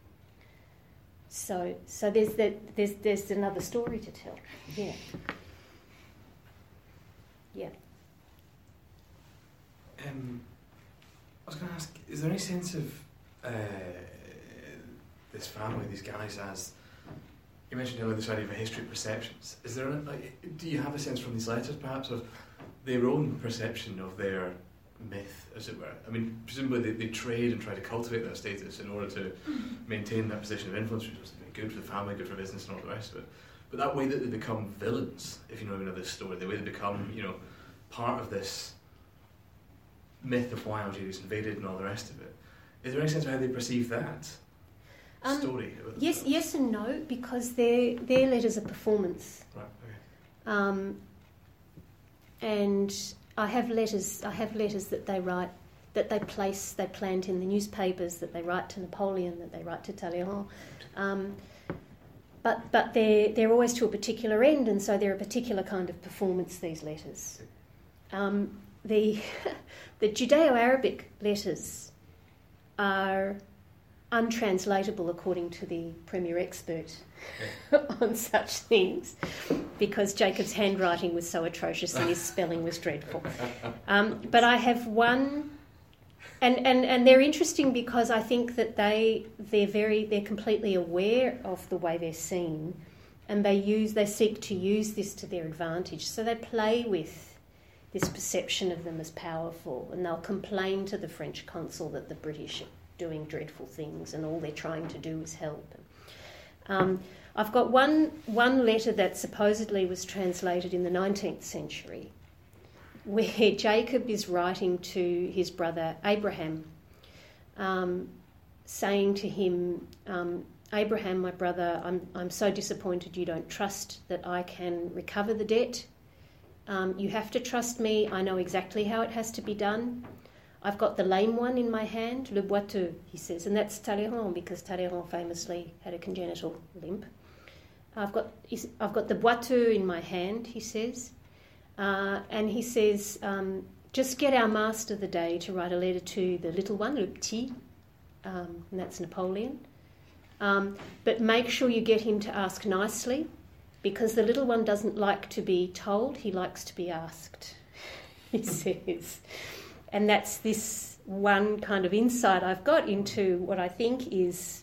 So, so there's that. There's there's another story to tell. Yeah. Yeah. Um, I was going to ask: is there any sense of uh, this family, these guys, as you mentioned earlier, this idea of a history of perceptions? Is there, like, do you have a sense from these letters, perhaps, of their own perception of their myth, as it were? I mean, presumably they, they trade and try to cultivate that status in order to maintain that position of influence, which was good for the family, good for business, and all the rest of it. But that way that they become villains, if you know, you know this story, the way they become, you know, part of this myth of why Algeria is invaded and all the rest of it. Is there any sense of how they perceive that um, story? Yes, yes and no, because their their letters are performance. Right. Okay. Um, and I have letters. I have letters that they write, that they place, they plant in the newspapers, that they write to Napoleon, that they write to Talleyrand. Um, but but they're they're always to a particular end, and so they're a particular kind of performance. These letters. Um, the the Judeo-Arabic letters are untranslatable according to the premier expert on such things, because Jacob's handwriting was so atrocious and his spelling was dreadful. Um, but I have one, and, and, and they're interesting because I think that they they're very they're completely aware of the way they're seen, and they use they seek to use this to their advantage. So they play with this perception of them as powerful, and they'll complain to the French consul that the British are doing dreadful things and all they're trying to do is help. Um, I've got one one letter that supposedly was translated in the nineteenth century, where Jacob is writing to his brother Abraham, um, saying to him, um, Abraham, my brother, I'm I'm so disappointed you don't trust that I can recover the debt. Um, you have to trust me. I know exactly how it has to be done. I've got the lame one in my hand, le boiteux, he says, and that's Talleyrand, because Talleyrand famously had a congenital limp. I've got I've got the boiteux in my hand, he says, uh, and he says, um, just get our master the day to write a letter to the little one, le petit, um, and that's Napoleon. Um, but make sure you get him to ask nicely, because the little one doesn't like to be told, he likes to be asked, he says. And that's this one kind of insight I've got into what I think is,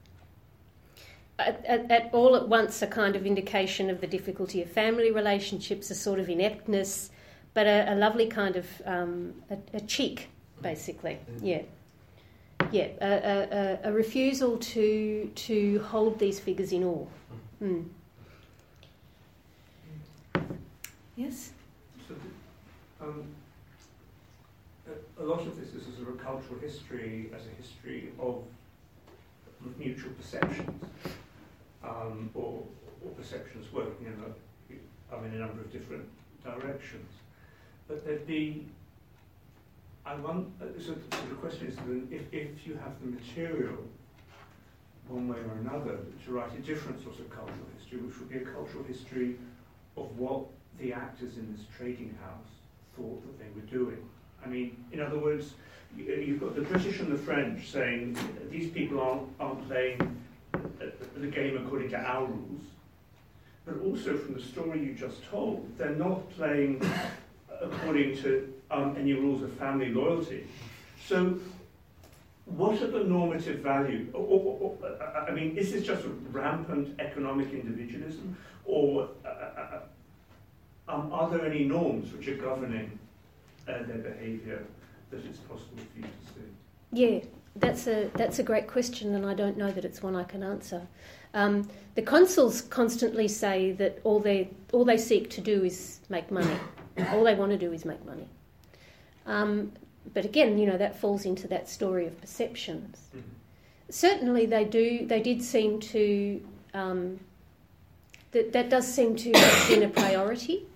at, at, at all at once, a kind of indication of the difficulty of family relationships, a sort of ineptness, but a, a lovely kind of um, a, a cheek, basically. Yeah, yeah, a, a, a refusal to to hold these figures in awe. Mm. Yes. So, um, a, a lot of this is a sort of cultural history as a history of mutual perceptions, um, or, or perceptions working in a, I mean, a number of different directions. But there'd be, I want, so the question is, if, if you have the material one way or another, to write a different sort of cultural history, which would be a cultural history of what the actors in this trading house thought that they were doing. I mean, in other words, you, you've got the British and the French saying these people aren't, aren't playing the game according to our rules, but also from the story you just told, they're not playing according to um, any rules of family loyalty. So what are the normative values? Or, or, or, I mean, is this just rampant economic individualism, or uh, um, are there any norms which are governing uh, their behaviour that it's possible for you to see? Yeah, that's a that's a great question, and I don't know that it's one I can answer. Um, the consuls constantly say that all they all they seek to do is make money. All they want to do is make money. Um, but again, you know, that falls into that story of perceptions. Mm-hmm. Certainly, they do. They did seem to. Um, that that does seem to have been a priority.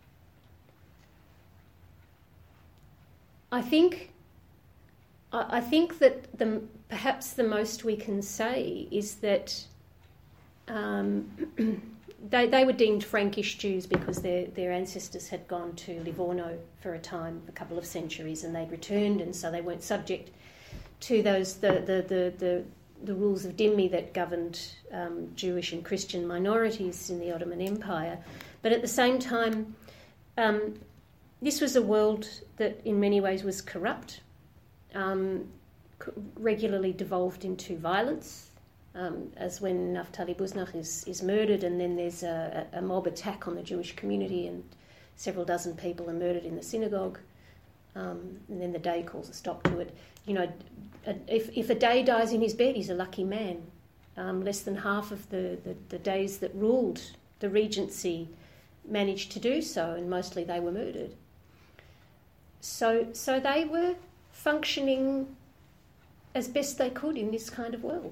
I think. I, I think that the perhaps the most we can say is that. Um, They, they were deemed Frankish Jews because their, their ancestors had gone to Livorno for a time, a couple of centuries, and they'd returned, and so they weren't subject to those the the, the, the, the rules of dhimmi that governed um, Jewish and Christian minorities in the Ottoman Empire. But at the same time, um, this was a world that in many ways was corrupt, um, regularly devolved into violence. Um, as when Naftali Buznach is, is murdered, and then there's a, a mob attack on the Jewish community and several dozen people are murdered in the synagogue, um, and then the Dey calls a stop to it. You know, a, if, if a Dey dies in his bed, he's a lucky man. Um, less than half of the, the, the Deys that ruled the Regency managed to do so, and mostly they were murdered. So, so they were functioning as best they could in this kind of world.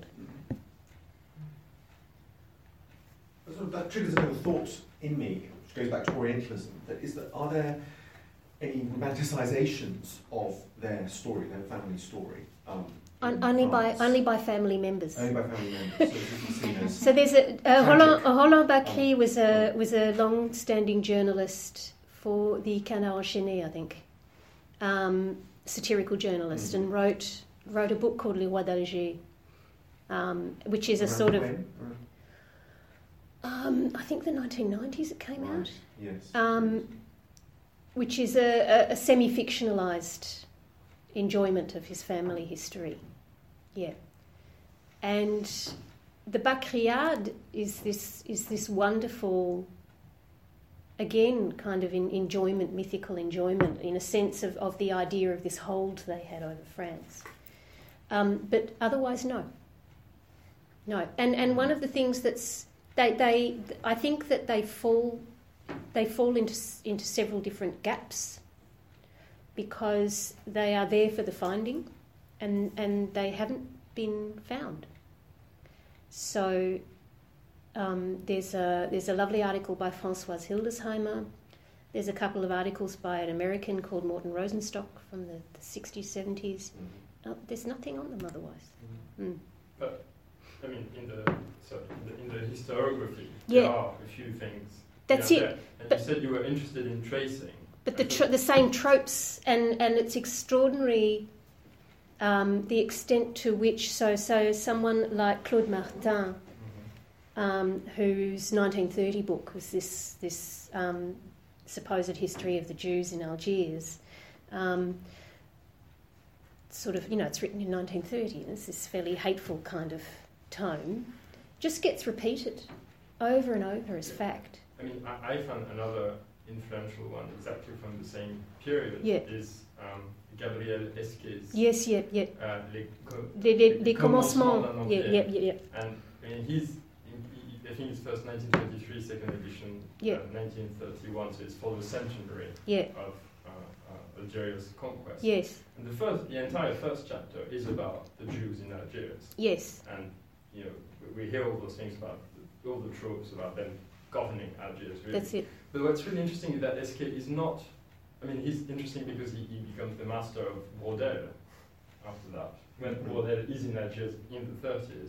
So that triggers another thought in me, which goes back to Orientalism, that is that are there any romanticisations of their story, their family story? Um, only by only by family members. Only by family members. So, this is seen as so there's a uh, Roland, Roland Bakri um, was a was a long-standing journalist for the Canard Enchaîné, I think, um, satirical journalist, mm-hmm. and wrote wrote a book called Les Rois d'Alger, um, which is a Around sort of. when? Um, I think the nineteen nineties it came right. out. Yes. Um, which is a, a, a semi-fictionalised enjoyment of his family history. Yeah. And the Bacriade is this is this wonderful, again, kind of in enjoyment, mythical enjoyment, in a sense of, of the idea of this hold they had over France. Um, but otherwise, no. No. And and one of the things that's They, they, I think that they fall, they fall into into several different gaps, because they are there for the finding, and and they haven't been found. So um, there's a there's a lovely article by Françoise Hildesheimer. There's a couple of articles by an American called Morton Rosenstock from the, the sixties, seventies. Mm-hmm. Uh, there's nothing on them otherwise. Mm-hmm. Mm. But I mean, in the sorry, in the, in the historiography, yeah. there are a few things. That's it. There. And but you said you were interested in tracing. But the tro- the same tropes, and, and it's extraordinary um, the extent to which. So so someone like Claude Martin, mm-hmm. um, whose nineteen thirty book was this this um, supposed history of the Jews in Algiers. Um, sort of, you know, it's written in nineteen thirty, and it's this fairly hateful kind of tone, just gets repeated over and over as fact. I mean, I, I found another influential one exactly from the same period yeah. is um, Gabriel Esquet's yes, yeah, yeah. Uh, les, co- les, les, les commencements. commencements yeah, yeah, yeah, yeah. And I mean, he's, he, I think it's first nineteen twenty-three, second edition, yeah. uh, nineteen thirty-one, so it's for the centenary yeah. of uh, uh, Algeria's conquest. Yes. And the first, the entire first chapter is about the Jews in Algiers. Yes. And you know, we hear all those things about the, all the tropes about them governing Algiers. Really. That's it. But what's really interesting is that Esquet is not. I mean, he's interesting because he, he becomes the master of Brodel after that. When mm-hmm. Brodel is in Algiers in the thirties,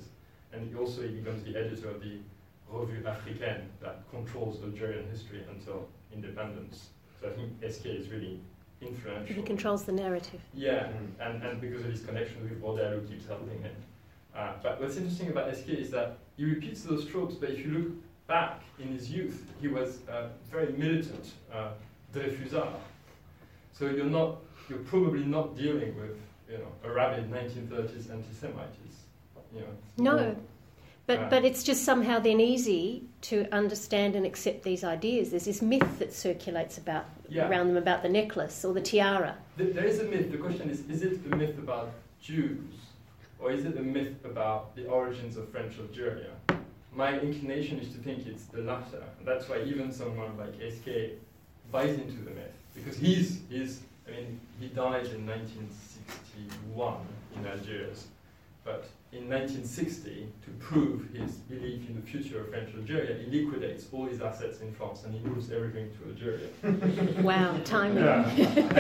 and he also he becomes the editor of the Revue Africaine that controls Algerian history until independence. So I think S K is really influential. He controls the narrative. Yeah, and, and because of his connection with Rodel, who keeps helping him. Uh, but what's interesting about S K is that he repeats those tropes, but if you look back in his youth, he was uh, very militant, uh, Dreyfusard. So you're not, you're probably not dealing with, you know, a rabid nineteen thirties anti-Semites. You know, No, more, but uh, but it's just somehow then easy to understand and accept these ideas. There's this myth that circulates about Yeah. around them about the necklace or the tiara. th- there is a myth. The question is, is it a myth about Jews, or is it a myth about the origins of French Algeria? My inclination is to think it's the latter. And that's why even someone like S K buys into the myth. Because he's, he's I mean, he died in nineteen sixty-one in Algiers. But in nineteen sixty, to prove his belief in the future of French Algeria, he liquidates all his assets in France and he moves everything to Algeria. Wow, timing. Yeah.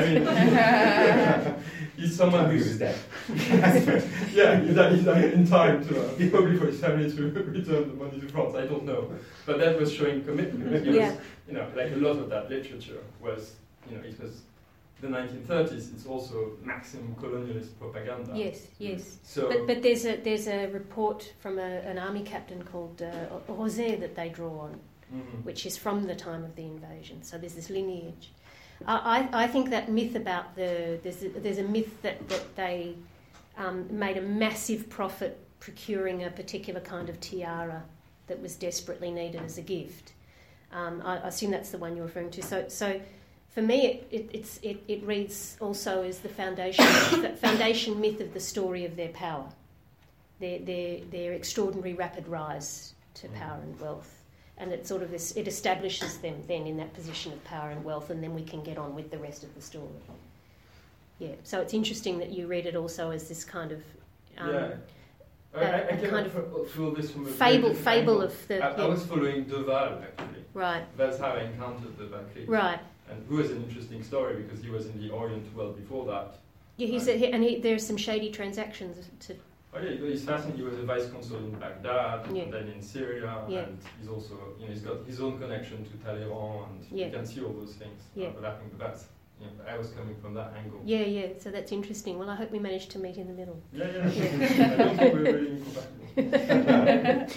I mean, he's someone Who's who's dead. yeah, he's, he's in time to uh, probably for his family to return the money to France. I don't know, but that was showing commitment. It was, Yeah. you know, like a lot of that literature was, you know, it was the nineteen thirties. It's also maximum colonialist propaganda. Yes, yes. So But but there's a there's a report from a, an army captain called uh, Rosé that they draw on, mhm. which is from the time of the invasion. So there's this lineage. I, I, I think that myth about the there's a, there's a myth that that they um, made a massive profit procuring a particular kind of tiara that was desperately needed as a gift. Um, I, I assume that's the one you're referring to. So so. For me, it, it, it's, it, it reads also as the foundation the foundation myth of the story of their power, their their their extraordinary rapid rise to power and wealth, and it sort of is, it establishes them then in that position of power and wealth, and then we can get on with the rest of the story. Yeah, so it's interesting that you read it also as this kind of um, yeah. I, I, I a came kind up of through this from a fable very different fable angle. of the I, I yeah, was following Deval actually. right That's how I encountered the Bakri. right. And who is an interesting story because he was in the Orient well before that. Yeah, he's a, and he, there's some shady transactions to Oh yeah, he's fascinating. He was a vice consul in Baghdad Yeah. and then in Syria, Yeah. and he's also, you know, he's got his own connection to Talleyrand, and Yeah. you can see all those things. Yeah. Uh, but I think that's, you know, I was coming from that angle. yeah yeah. So that's interesting. Well, I hope we managed to meet in the middle. Yeah, yeah. I don't think we're really incompatible.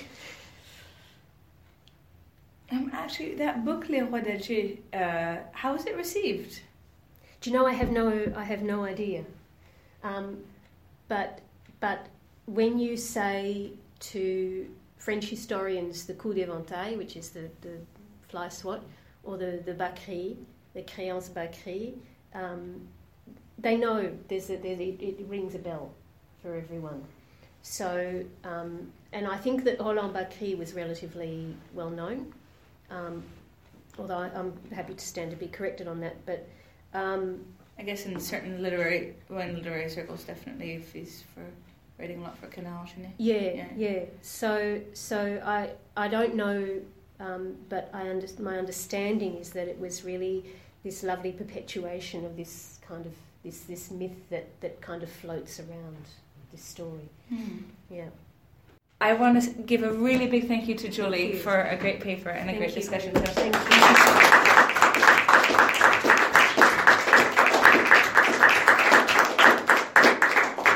Um, actually, that book, Les Rois d'Alger, uh, how was it received? Do you know? I have no, I have no idea. Um, but but when you say to French historians the coup d'éventail, which is the, the fly swat, or the the Bakri, the créance Bakri, um, they know there's a, there's a, it, it rings a bell for everyone. So um, and I think that Roland Bakri was relatively well known. Um, although I, I'm happy to stand to be corrected on that, but um, I guess in certain literary, well, in literary circles, definitely, if he's for writing a lot for Canal, shouldn't he? yeah, Yeah. yeah. So, so I, I don't know, um, but I under, my understanding is that it was really this lovely perpetuation of this kind of this this myth that, that kind of floats around this story. Hmm. Yeah. I want to give a really big thank you to Julie Thank you. for a great paper and a Thank great you discussion. very much. So Thank you.